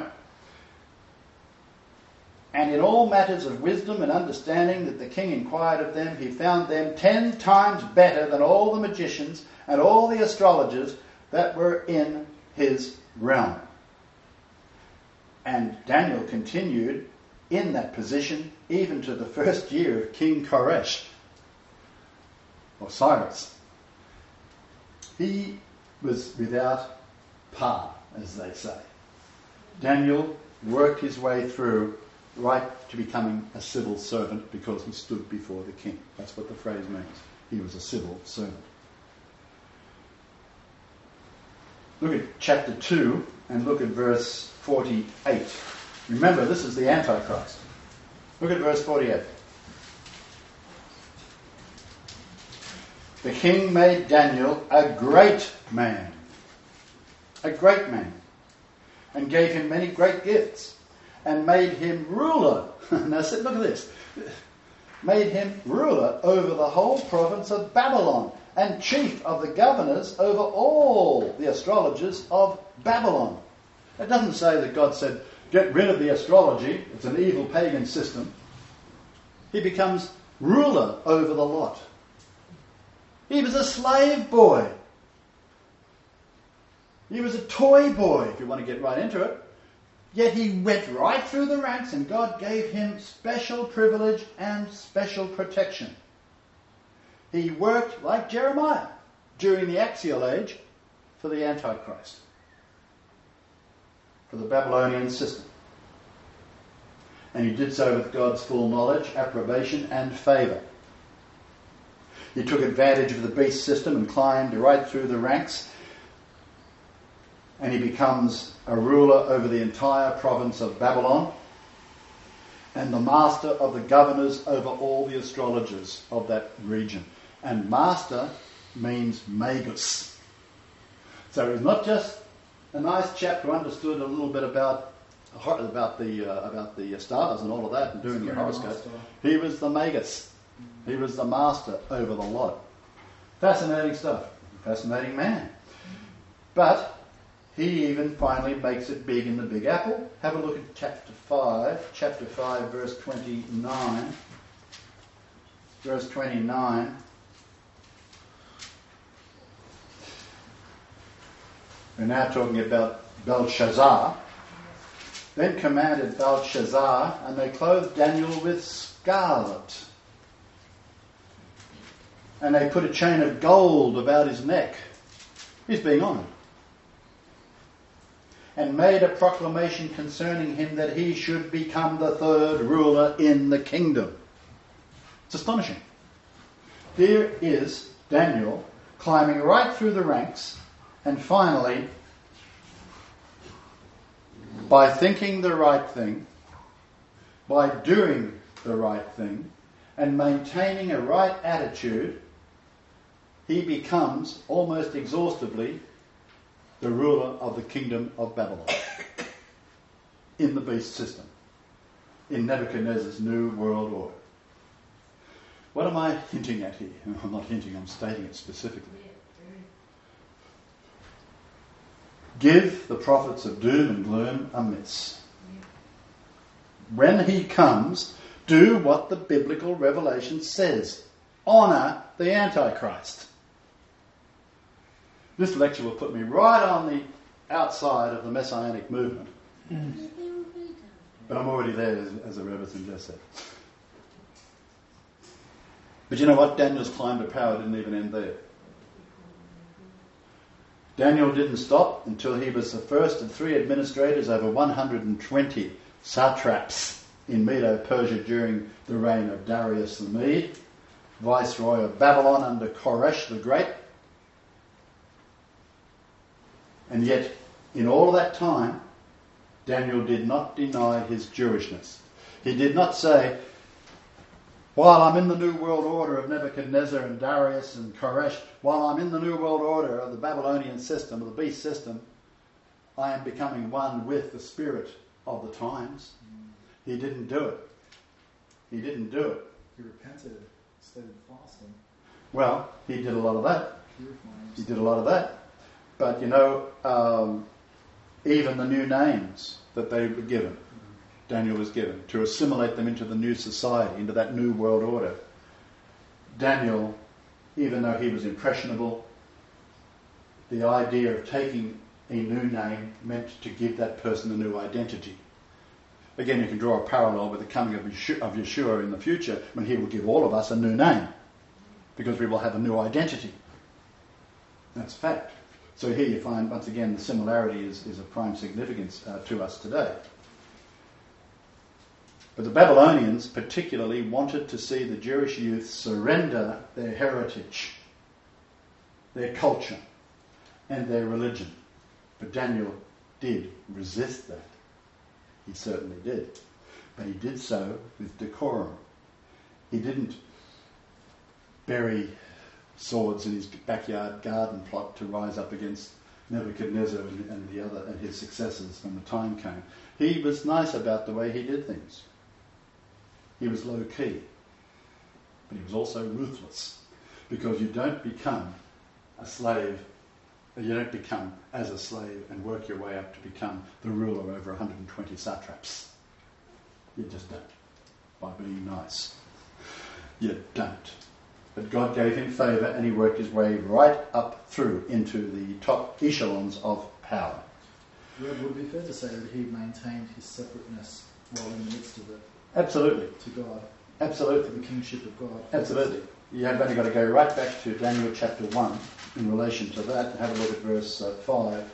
And in all matters of wisdom and understanding that the king inquired of them, he found them ten times better than all the magicians and all the astrologers that were in his realm. And Daniel continued in that position even to the first year of King Koresh, or Cyrus. He was without par, as they say. Daniel worked his way through right to becoming a civil servant because he stood before the king. That's what the phrase means. He was a civil servant. Look at chapter two and look at verse forty-eight. Remember, this is the Antichrist. Look at verse forty-eight. The king made Daniel a great man. A great man. And gave him many great gifts. And made him ruler. Now look at this. Made him ruler over the whole province of Babylon. And chief of the governors over all the astrologers of Babylon. It doesn't say that God said, get rid of the astrology. It's an evil pagan system. He becomes ruler over the lot. He was a slave boy. He was a toy boy, if you want to get right into it. Yet he went right through the ranks and God gave him special privilege and special protection. He worked, like Jeremiah, during the axial age for the Antichrist, for the Babylonian system. And he did so with God's full knowledge, approbation and favour. He took advantage of the beast system and climbed right through the ranks, and he becomes a ruler over the entire province of Babylon and the master of the governors over all the astrologers of that region. And master means magus. So he's not just a nice chap who understood a little bit about about the uh, about the stars and all of that and doing the horoscope. He was the magus. He was the master over the lot. Fascinating stuff. Fascinating man. But he even finally makes it big in the Big Apple. Have a look at chapter five. Chapter five, verse twenty-nine. Verse twenty-nine. We're now talking about Belshazzar. Then commanded Belshazzar, and they clothed Daniel with scarlet. And they put a chain of gold about his neck. He's being honoured. And made a proclamation concerning him that he should become the third ruler in the kingdom. It's astonishing. Here is Daniel climbing right through the ranks, and finally, by thinking the right thing, by doing the right thing, and maintaining a right attitude, he becomes almost exhaustively the ruler of the kingdom of Babylon in the beast system, in Nebuchadnezzar's new world order. What am I hinting at here? I'm not hinting, I'm stating it specifically. Give the prophets of doom and gloom a miss. When he comes, do what the biblical revelation says. Honour the Antichrist. This lecture will put me right on the outside of the Messianic movement. Mm. But I'm already there, as, as the Reverend just said. But you know what? Daniel's climb to power didn't even end there. Daniel didn't stop until he was the first of three administrators over one hundred twenty satraps in Medo-Persia during the reign of Darius the Mede, viceroy of Babylon under Koresh the Great. And yet, in all of that time, Daniel did not deny his Jewishness. He did not say, while I'm in the New World Order of Nebuchadnezzar and Darius and Koresh, while I'm in the New World Order of the Babylonian system, of the beast system, I am becoming one with the spirit of the times. He didn't do it. He didn't do it. He repented, started fasting. Well, he did a lot of that. Purifying He did a lot of that. But, you know, um, even the new names that they were given, Daniel was given, to assimilate them into the new society, into that new world order. Daniel, even though he was impressionable, the idea of taking a new name meant to give that person a new identity. Again, you can draw a parallel with the coming of Yeshua in the future, when he will give all of us a new name, because we will have a new identity. That's fact. So here you find, once again, the similarity is, is of prime significance uh, to us today. But the Babylonians particularly wanted to see the Jewish youth surrender their heritage, their culture, and their religion. But Daniel did resist that. He certainly did. But he did so with decorum. He didn't bury swords in his backyard garden plot to rise up against Nebuchadnezzar and, and the other and his successors when the time came. He was nice about the way he did things. He was low key, but he was also ruthless, because you don't become a slave, you don't become as a slave and work your way up to become the ruler over one hundred twenty satraps. You just don't, by being nice. You don't. But God gave him favour, and he worked his way right up through into the top echelons of power. Would it be fair to say that he maintained his separateness while in the midst of it? Absolutely. To God. Absolutely. To the kingship of God. Absolutely. You have only got to go right back to Daniel chapter one in relation to that, and have a look at verse uh, five.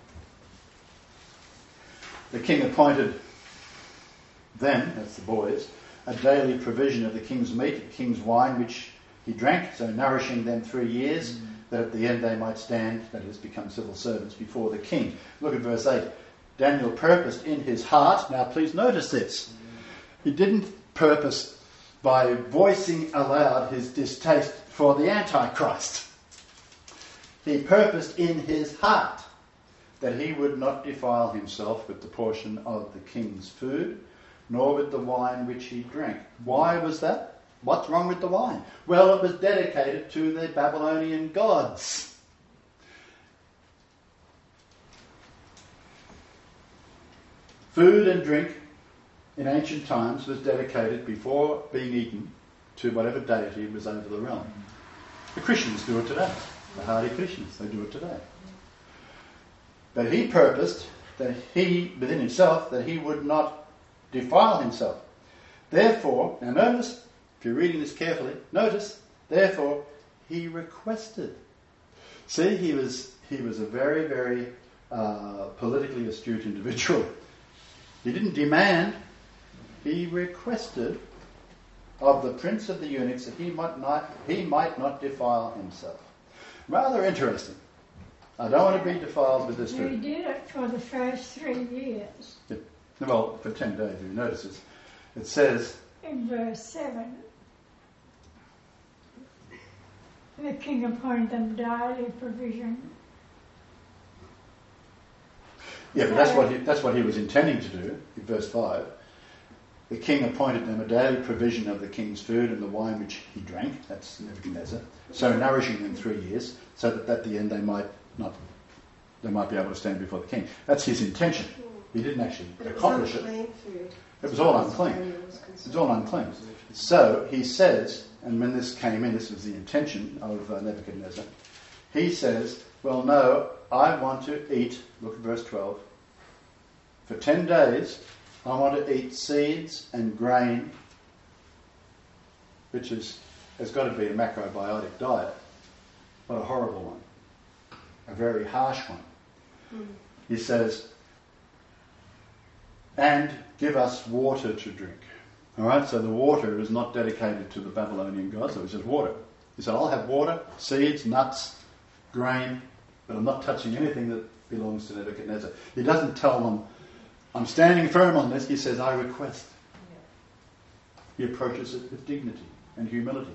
The king appointed them, that's the boys, a daily provision of the king's meat, the king's wine, which he drank, so nourishing them three years, mm. that at the end they might stand, that is, become civil servants before the king. Look at verse eight. Daniel purposed in his heart, now please notice this, mm. he didn't purpose by voicing aloud his distaste for the Antichrist. He purposed in his heart that he would not defile himself with the portion of the king's food, nor with the wine which he drank. Why was that? What's wrong with the wine? Well, it was dedicated to the Babylonian gods. Food and drink in ancient times was dedicated, before being eaten, to whatever deity was over the realm. The Christians do it today. The hardy Christians, they do it today. But he purposed that he, within himself, that he would not defile himself. Therefore, now notice, if you're reading this carefully, notice, therefore, he requested. See, he was he was a very, very uh, politically astute individual. He didn't demand, he requested of the prince of the eunuchs, that he might not, he might not defile himself. Rather interesting. I don't want to be defiled with this We food. did it for the first three years. Well, for ten days, you notice it. It says, In verse seven, the king appointed them daily provision. yeah, but that's what he, that's what he was intending to do, in verse five. The king appointed them a daily provision of the king's food and the wine which he drank, that's Nebuchadnezzar, so nourishing them three years, so that at the end they might not, they might be able to stand before the king. That's his intention. He didn't actually But it was accomplish it. unclean food. It was all unclean. Daniel was concerned. It's all unclean. So he says, and when this came in, this was the intention of uh, Nebuchadnezzar, he says, well, no, I want to eat, look at verse twelve, for ten days I want to eat seeds and grain, which is has got to be a macrobiotic diet, but a horrible one, a very harsh one. Mm. He says, and give us water to drink. All right, so the water is not dedicated to the Babylonian gods, it was just water. He said, I'll have water, seeds, nuts, grain, but I'm not touching anything that belongs to Nebuchadnezzar. He doesn't tell them, I'm standing firm on this. He says, I request. He approaches it with dignity and humility.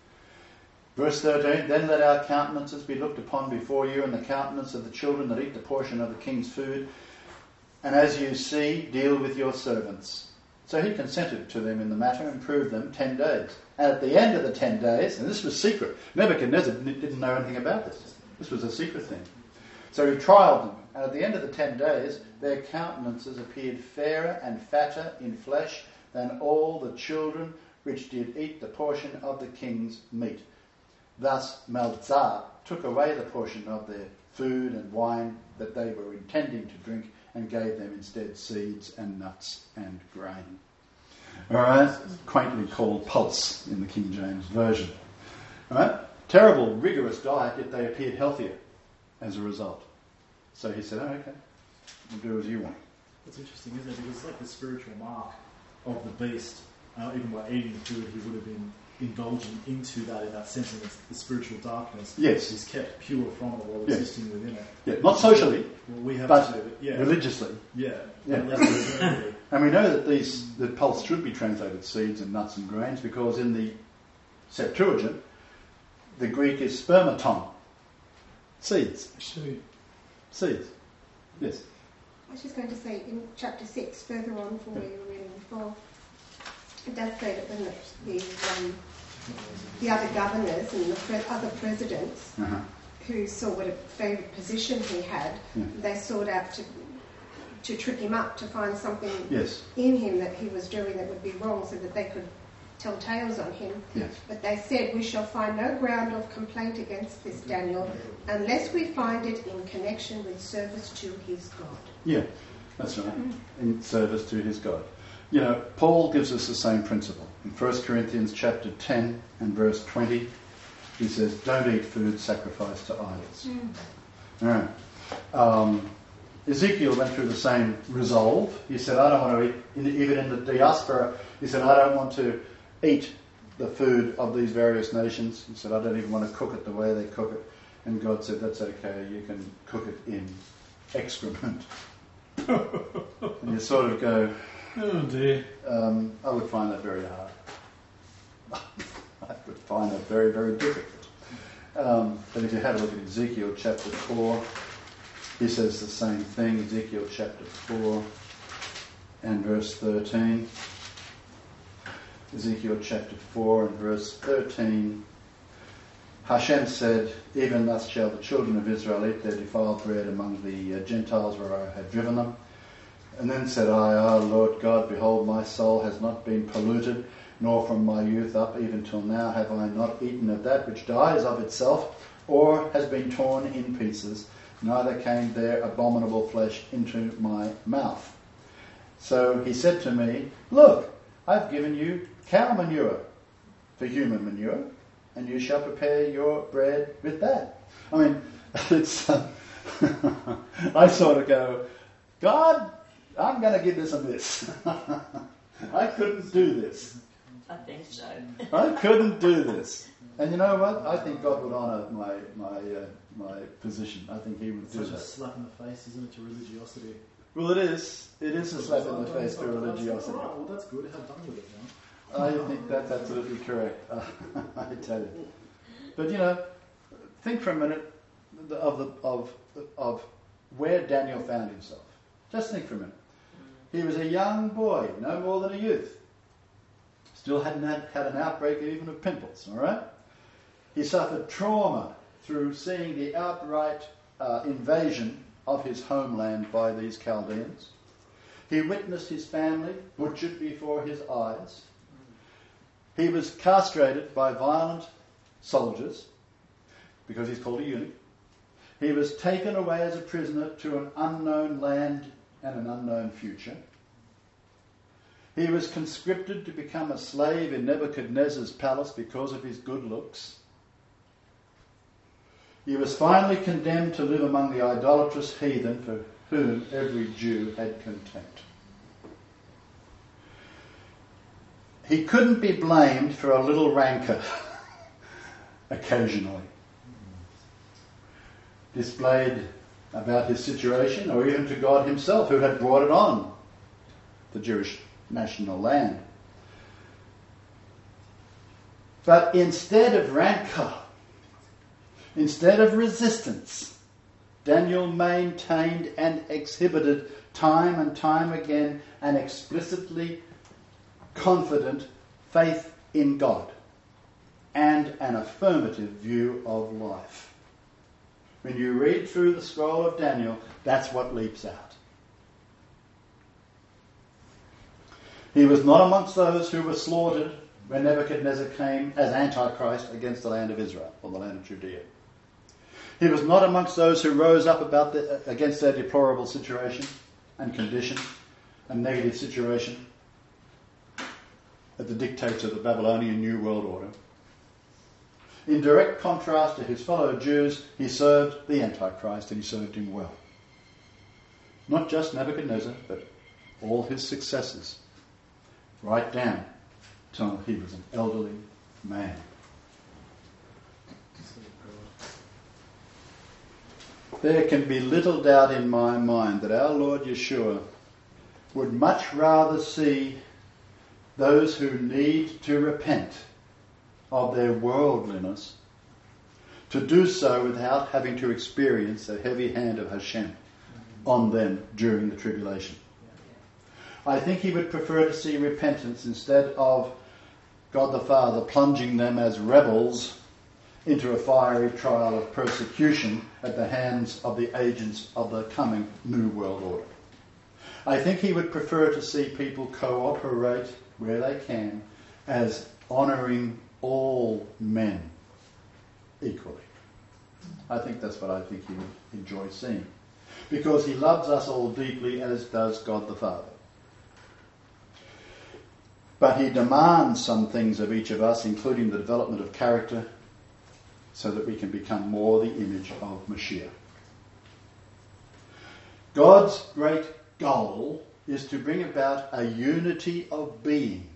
Verse thirteen, then let our countenances be looked upon before you, and the countenance of the children that eat the portion of the king's food. And as you see, deal with your servants. So he consented to them in the matter and proved them ten days. And at the end of the ten days, and this was secret, Nebuchadnezzar didn't know anything about this. This was a secret thing. So he trialed them, and at the end of the ten days, their countenances appeared fairer and fatter in flesh than all the children which did eat the portion of the king's meat. Thus Melzar took away the portion of their food and wine that they were intending to drink, and gave them instead seeds and nuts and grain. All right, quaintly called pulse in the King James Version. All right, terrible, rigorous diet, yet they appeared healthier as a result. So he said, oh, okay, we'll do as you want. That's interesting, isn't it? Because it's like the spiritual mark of the beast. Uh, even by eating the food, he would have been indulging into that in that sense, and it's the spiritual darkness. Yes. He's kept pure from it while Yes. existing within it. Yeah, not socially, Well, we have but to do it. Yeah. religiously. Yeah. Yeah. Unless it's eternity. And we know that these the pulse should be translated seeds and nuts and grains, because in the Septuagint, the Greek is spermaton. Seeds. See, Seeds. Yes. I was just going to say, in chapter six, further on from where you were reading before, it does say that when the, the, um, the other governors and the pre- other presidents Uh-huh. who saw what a favoured position he had, Yeah. they sought out to to trick him up, to find something Yes. in him that he was doing that would be wrong, so that they could tell tales on him. Yes. But they said, we shall find no ground of complaint against this Daniel unless we find it in connection with service to his God. Yeah, that's right. In service to his God. You know, Paul gives us the same principle. In First Corinthians chapter ten and verse twenty, he says, don't eat food sacrificed to idols. All right. Um, Ezekiel went through the same resolve. He said, I don't want to eat, in, even in the diaspora, he said, I don't want to eat the food of these various nations. He said, I don't even want to cook it the way they cook it. And God said, that's okay, you can cook it in excrement. And you sort of go, oh dear. um, I would find that very hard. I would find that very, very difficult. Um, but if you have a look at Ezekiel chapter four, he says the same thing. Ezekiel chapter four and verse thirteen. Ezekiel chapter four and verse thirteen. Hashem said, even thus shall the children of Israel eat their defiled bread among the uh, Gentiles where I have driven them. And then said I, Ah, Lord God, behold, my soul has not been polluted, nor from my youth up even till now have I not eaten of that which dies of itself, or has been torn in pieces, neither came there abominable flesh into my mouth. So he said to me, look, I've given you cow manure for human manure, and you shall prepare your bread with that. I mean, it's. Uh, I sort of go, God, I'm going to give this a miss. I couldn't do this. I think so. I couldn't do this. And you know what? I think God would honour my my uh, my position. I think He would It's do such a that. slap in the face, isn't it, to religiosity? Well, it is. It is a slap in the face to All religiosity. right, well, that's good. Have done with it now. I think that's absolutely correct. I tell you. But you know, think for a minute of the of of where Daniel found himself. Just think for a minute. He was a young boy, no more than a youth. Still hadn't had, had an outbreak even of pimples. All right. He suffered trauma through seeing the outright uh, invasion of his homeland by these Chaldeans. He witnessed his family butchered before his eyes. He was castrated by violent soldiers because he's called a eunuch. He was taken away as a prisoner to an unknown land and an unknown future. He was conscripted to become a slave in Nebuchadnezzar's palace because of his good looks. He was finally condemned to live among the idolatrous heathen for whom every Jew had contempt. He couldn't be blamed for a little rancour occasionally displayed about his situation, or even to God himself who had brought it on the Jewish national land. But instead of rancour, instead of resistance, Daniel maintained and exhibited time and time again an explicitly confident faith in God and an affirmative view of life. When you read through the scroll of Daniel, that's what leaps out. He was not amongst those who were slaughtered when Nebuchadnezzar came as Antichrist against the land of Israel, or the land of Judea. He was not amongst those who rose up about the, against their deplorable situation and condition and negative situation at the dictates of the Babylonian New World Order. In direct contrast to his fellow Jews, he served the Antichrist, and he served him well. Not just Nebuchadnezzar, but all his successors, right down till he was an elderly man. There can be little doubt in my mind that our Lord Yeshua would much rather see those who need to repent of their worldliness to do so without having to experience the heavy hand of Hashem on them during the tribulation. I think he would prefer to see repentance instead of God the Father plunging them as rebels into a fiery trial of persecution at the hands of the agents of the coming New World Order. I think he would prefer to see people cooperate where they can as honouring all men equally. I think that's what I think he would enjoy seeing. Because he loves us all deeply, as does God the Father. But he demands some things of each of us, including the development of character, so that we can become more the image of Mashiach. God's great goal is to bring about a unity of being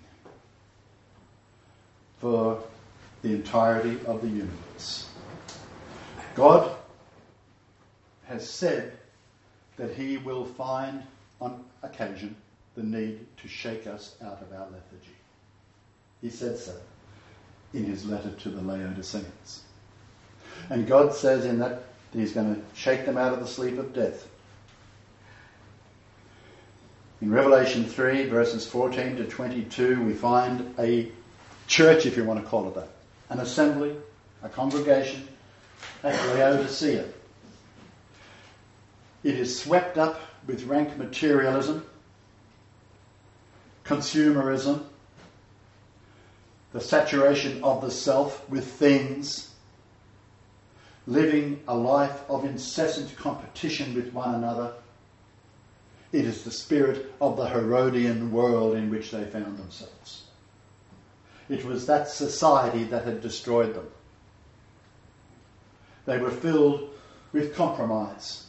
for the entirety of the universe. God has said that he will find on occasion the need to shake us out of our lethargy. He said so in his letter to the Laodiceans. And God says in that he's going to shake them out of the sleep of death. In Revelation three, verses fourteen to twenty-two, we find a church, if you want to call it that, an assembly, a congregation at Laodicea. It is swept up with rank materialism, consumerism, the saturation of the self with things, living a life of incessant competition with one another. It is the spirit of the Herodian world in which they found themselves. It was that society that had destroyed them. They were filled with compromise.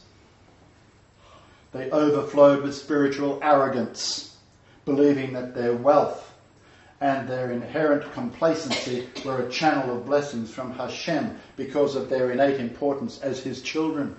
They overflowed with spiritual arrogance, believing that their wealth and their inherent complacency were a channel of blessings from Hashem because of their innate importance as his children.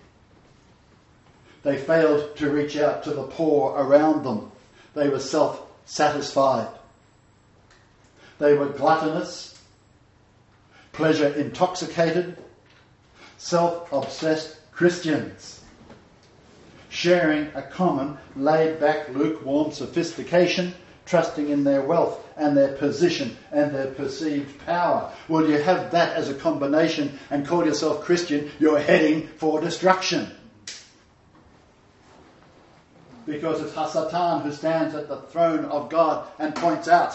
They failed to reach out to the poor around them. They were self-satisfied. They were gluttonous, pleasure-intoxicated, self-obsessed Christians, sharing a common, laid-back, lukewarm sophistication, trusting in their wealth and their position and their perceived power. Well, you have that as a combination and call yourself Christian, you're heading for destruction. Because it's Hasatan who stands at the throne of God and points out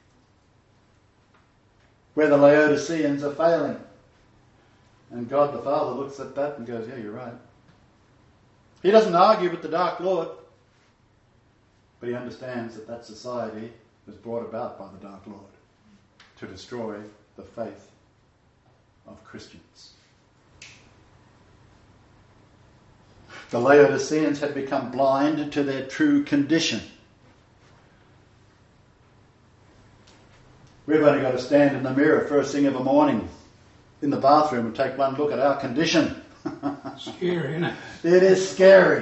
where the Laodiceans are failing. And God the Father looks at that and goes, yeah, you're right. He doesn't argue with the Dark Lord, but he understands that that society was brought about by the Dark Lord to destroy the faith of Christians. The Laodiceans had become blind to their true condition. We've only got to stand in the mirror first thing of a morning in the bathroom and take one look at our condition. Scary, isn't it? It is scary.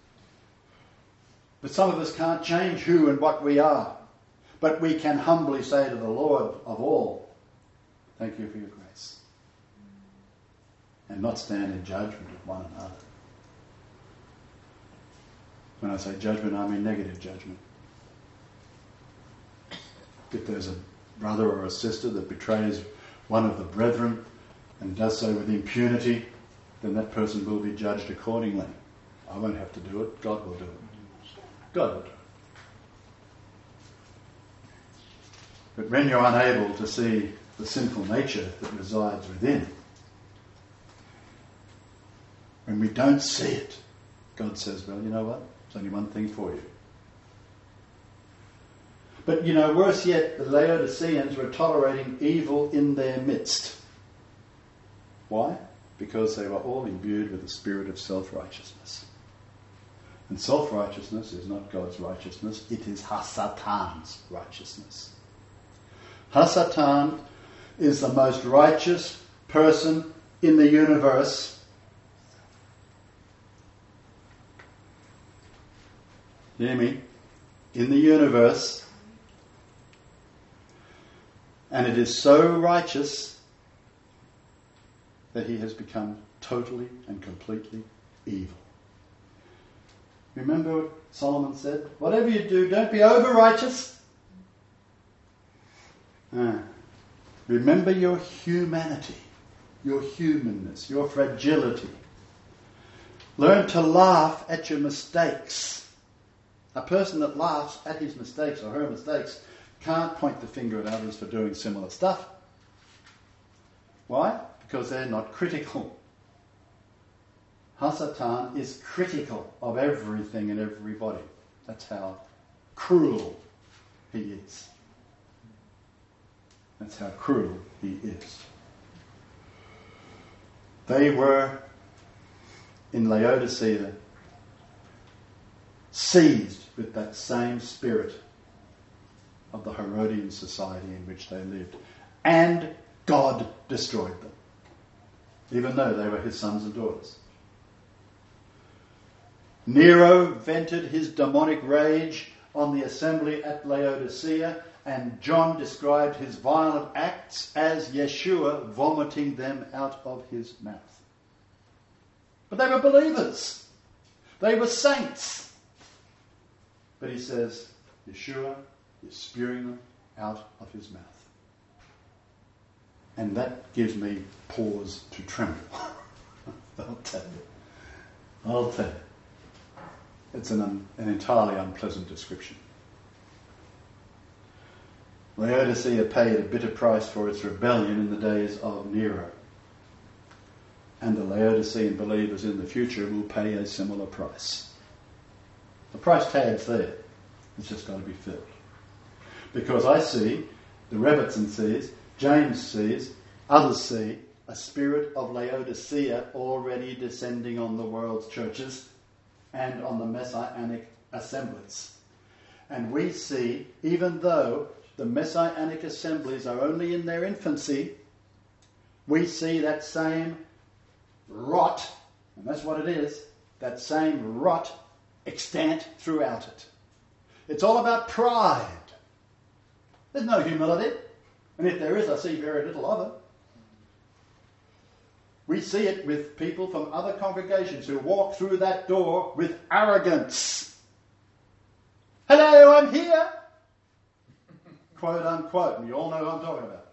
But some of us can't change who and what we are. But we can humbly say to the Lord of all, thank you for your grace. And not stand in judgment of one another. When I say judgment, I mean negative judgment. If there's a brother or a sister that betrays one of the brethren and does so with impunity, then that person will be judged accordingly. I won't have to do it. God will do it. God will do it. But when you're unable to see the sinful nature that resides within, when we don't see it, God says, well, you know what? There's only one thing for you. But, you know, worse yet, the Laodiceans were tolerating evil in their midst. Why? Because they were all imbued with the spirit of self-righteousness. And self-righteousness is not God's righteousness, it is Hasatan's righteousness. Hasatan is the most righteous person in the universe. Hear me? In the universe. And it is so righteous that he has become totally and completely evil. Remember what Solomon said? Whatever you do, don't be over-righteous. Ah. Remember your humanity, your humanness, your fragility. Learn to laugh at your mistakes. A person that laughs at his mistakes or her mistakes can't point the finger at others for doing similar stuff. Why? Because they're not critical. Hasatan is critical of everything and everybody. That's how cruel he is. That's how cruel he is. They were, in Laodicea, seized with that same spirit of the Herodian society in which they lived. And God destroyed them, even though they were his sons and daughters. Nero vented his demonic rage on the assembly at Laodicea, and John described his violent acts as Yeshua vomiting them out of his mouth. But they were believers. They were saints. But he says, Yeshua is spewing them out of his mouth. And that gives me pause to tremble. I'll tell you. I'll tell you. It's an, un, an entirely unpleasant description. Laodicea paid a bitter price for its rebellion in the days of Nero. And the Laodicean believers in the future will pay a similar price. The price tag's there. It's just got to be filled. Because I see, the Rebbitzin sees, James sees, others see, a spirit of Laodicea already descending on the world's churches and on the Messianic assemblies. And we see, even though the Messianic assemblies are only in their infancy, we see that same rot, and that's what it is, that same rot extant throughout it. It's all about pride. There's no humility. And if there is, I see very little of it. We see it with people from other congregations who walk through that door with arrogance. Hello, I'm here! Quote unquote. And you all know who I'm talking about.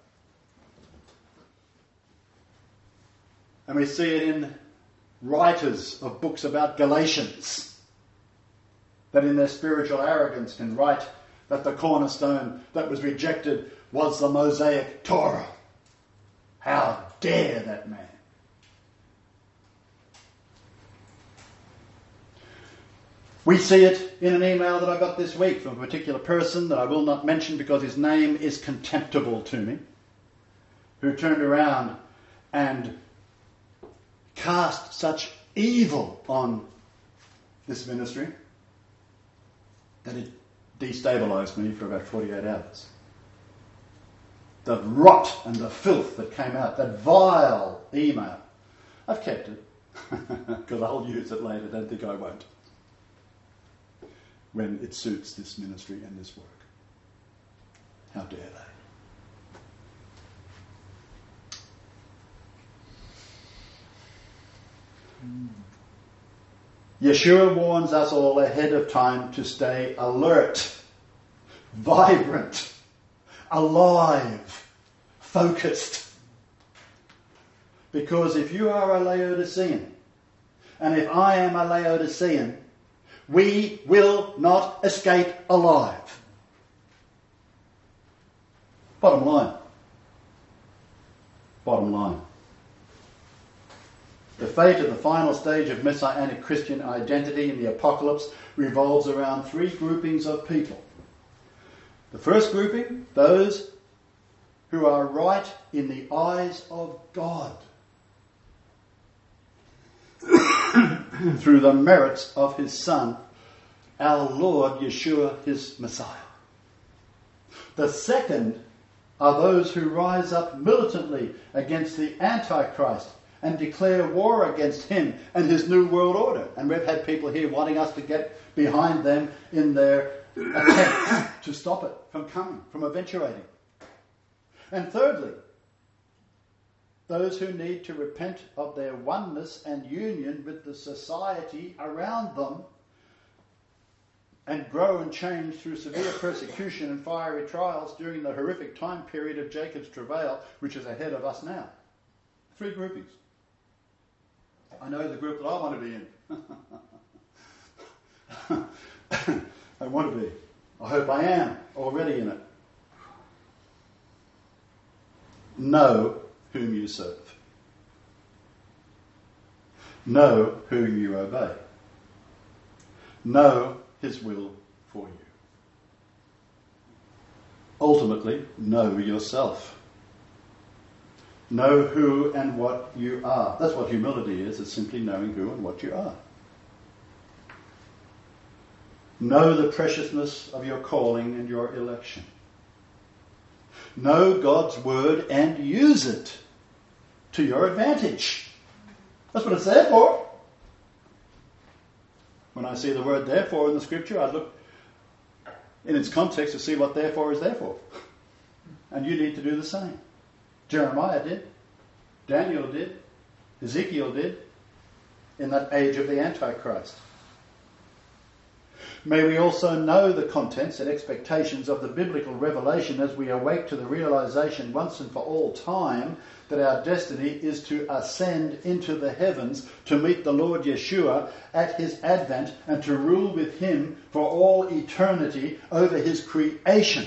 And we see it in writers of books about Galatians, that in their spiritual arrogance can write that the cornerstone that was rejected was the Mosaic Torah. How dare that man? We see it in an email that I got this week from a particular person that I will not mention because his name is contemptible to me, who turned around and cast such evil on this ministry that it destabilised me for about forty-eight hours. The rot and the filth that came out, that vile email. I've kept it because I'll use it later. Don't think I won't. When it suits this ministry and this work. How dare they? Yeshua warns us all ahead of time to stay alert, vibrant, alive, focused. Because if you are a Laodicean, and if I am a Laodicean, we will not escape alive. Bottom line. Bottom line. The fate of the final stage of Messianic Christian identity in the Apocalypse revolves around three groupings of people. The first grouping, those who are right in the eyes of God through the merits of his Son, our Lord Yeshua, his Messiah. The second are those who rise up militantly against the Antichrist and declare war against him and his new world order. And we've had people here wanting us to get behind them in their attempt to stop it from coming, from eventuating. And thirdly, those who need to repent of their oneness and union with the society around them and grow and change through severe persecution and fiery trials during the horrific time period of Jacob's travail, which is ahead of us now. Three groupings. I know the group that I want to be in. I want to be. I hope I am already in it. Know whom you serve. Know whom you obey. Know his will for you. Ultimately, know yourself. Know who and what you are. That's what humility is. It's simply knowing who and what you are. Know the preciousness of your calling and your election. Know God's word and use it to your advantage. That's what it's there for. When I see the word therefore in the scripture, I look in its context to see what therefore is there for. And you need to do the same. Jeremiah did. Daniel did. Ezekiel did. In that age of the Antichrist. May we also know the contents and expectations of the biblical revelation as we awake to the realization once and for all time that our destiny is to ascend into the heavens to meet the Lord Yeshua at his advent and to rule with him for all eternity over his creation.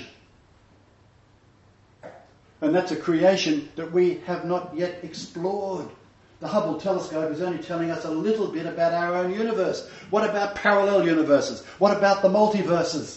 And that's a creation that we have not yet explored. The Hubble telescope is only telling us a little bit about our own universe. What about parallel universes? What about the multiverses?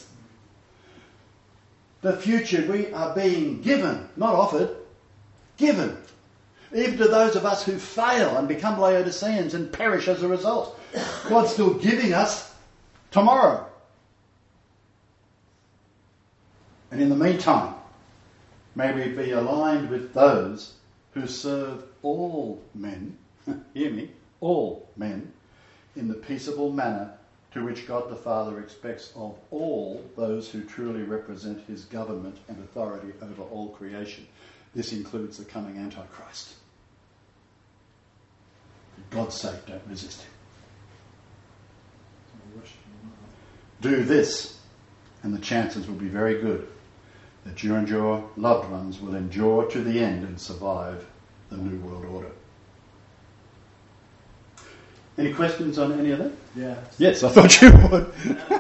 The future we are being given, not offered, given. Even to those of us who fail and become Laodiceans and perish as a result. God's still giving us tomorrow. And in the meantime, may we be aligned with those who serve all men, hear me, all men, in the peaceable manner to which God the Father expects of all those who truly represent his government and authority over all creation. This includes the coming Antichrist. For God's sake, don't resist him. Do this, and the chances will be very good that you and your loved ones will endure to the end and survive the New World Order. Any questions on any of that? Yeah. Yes, I thought you would.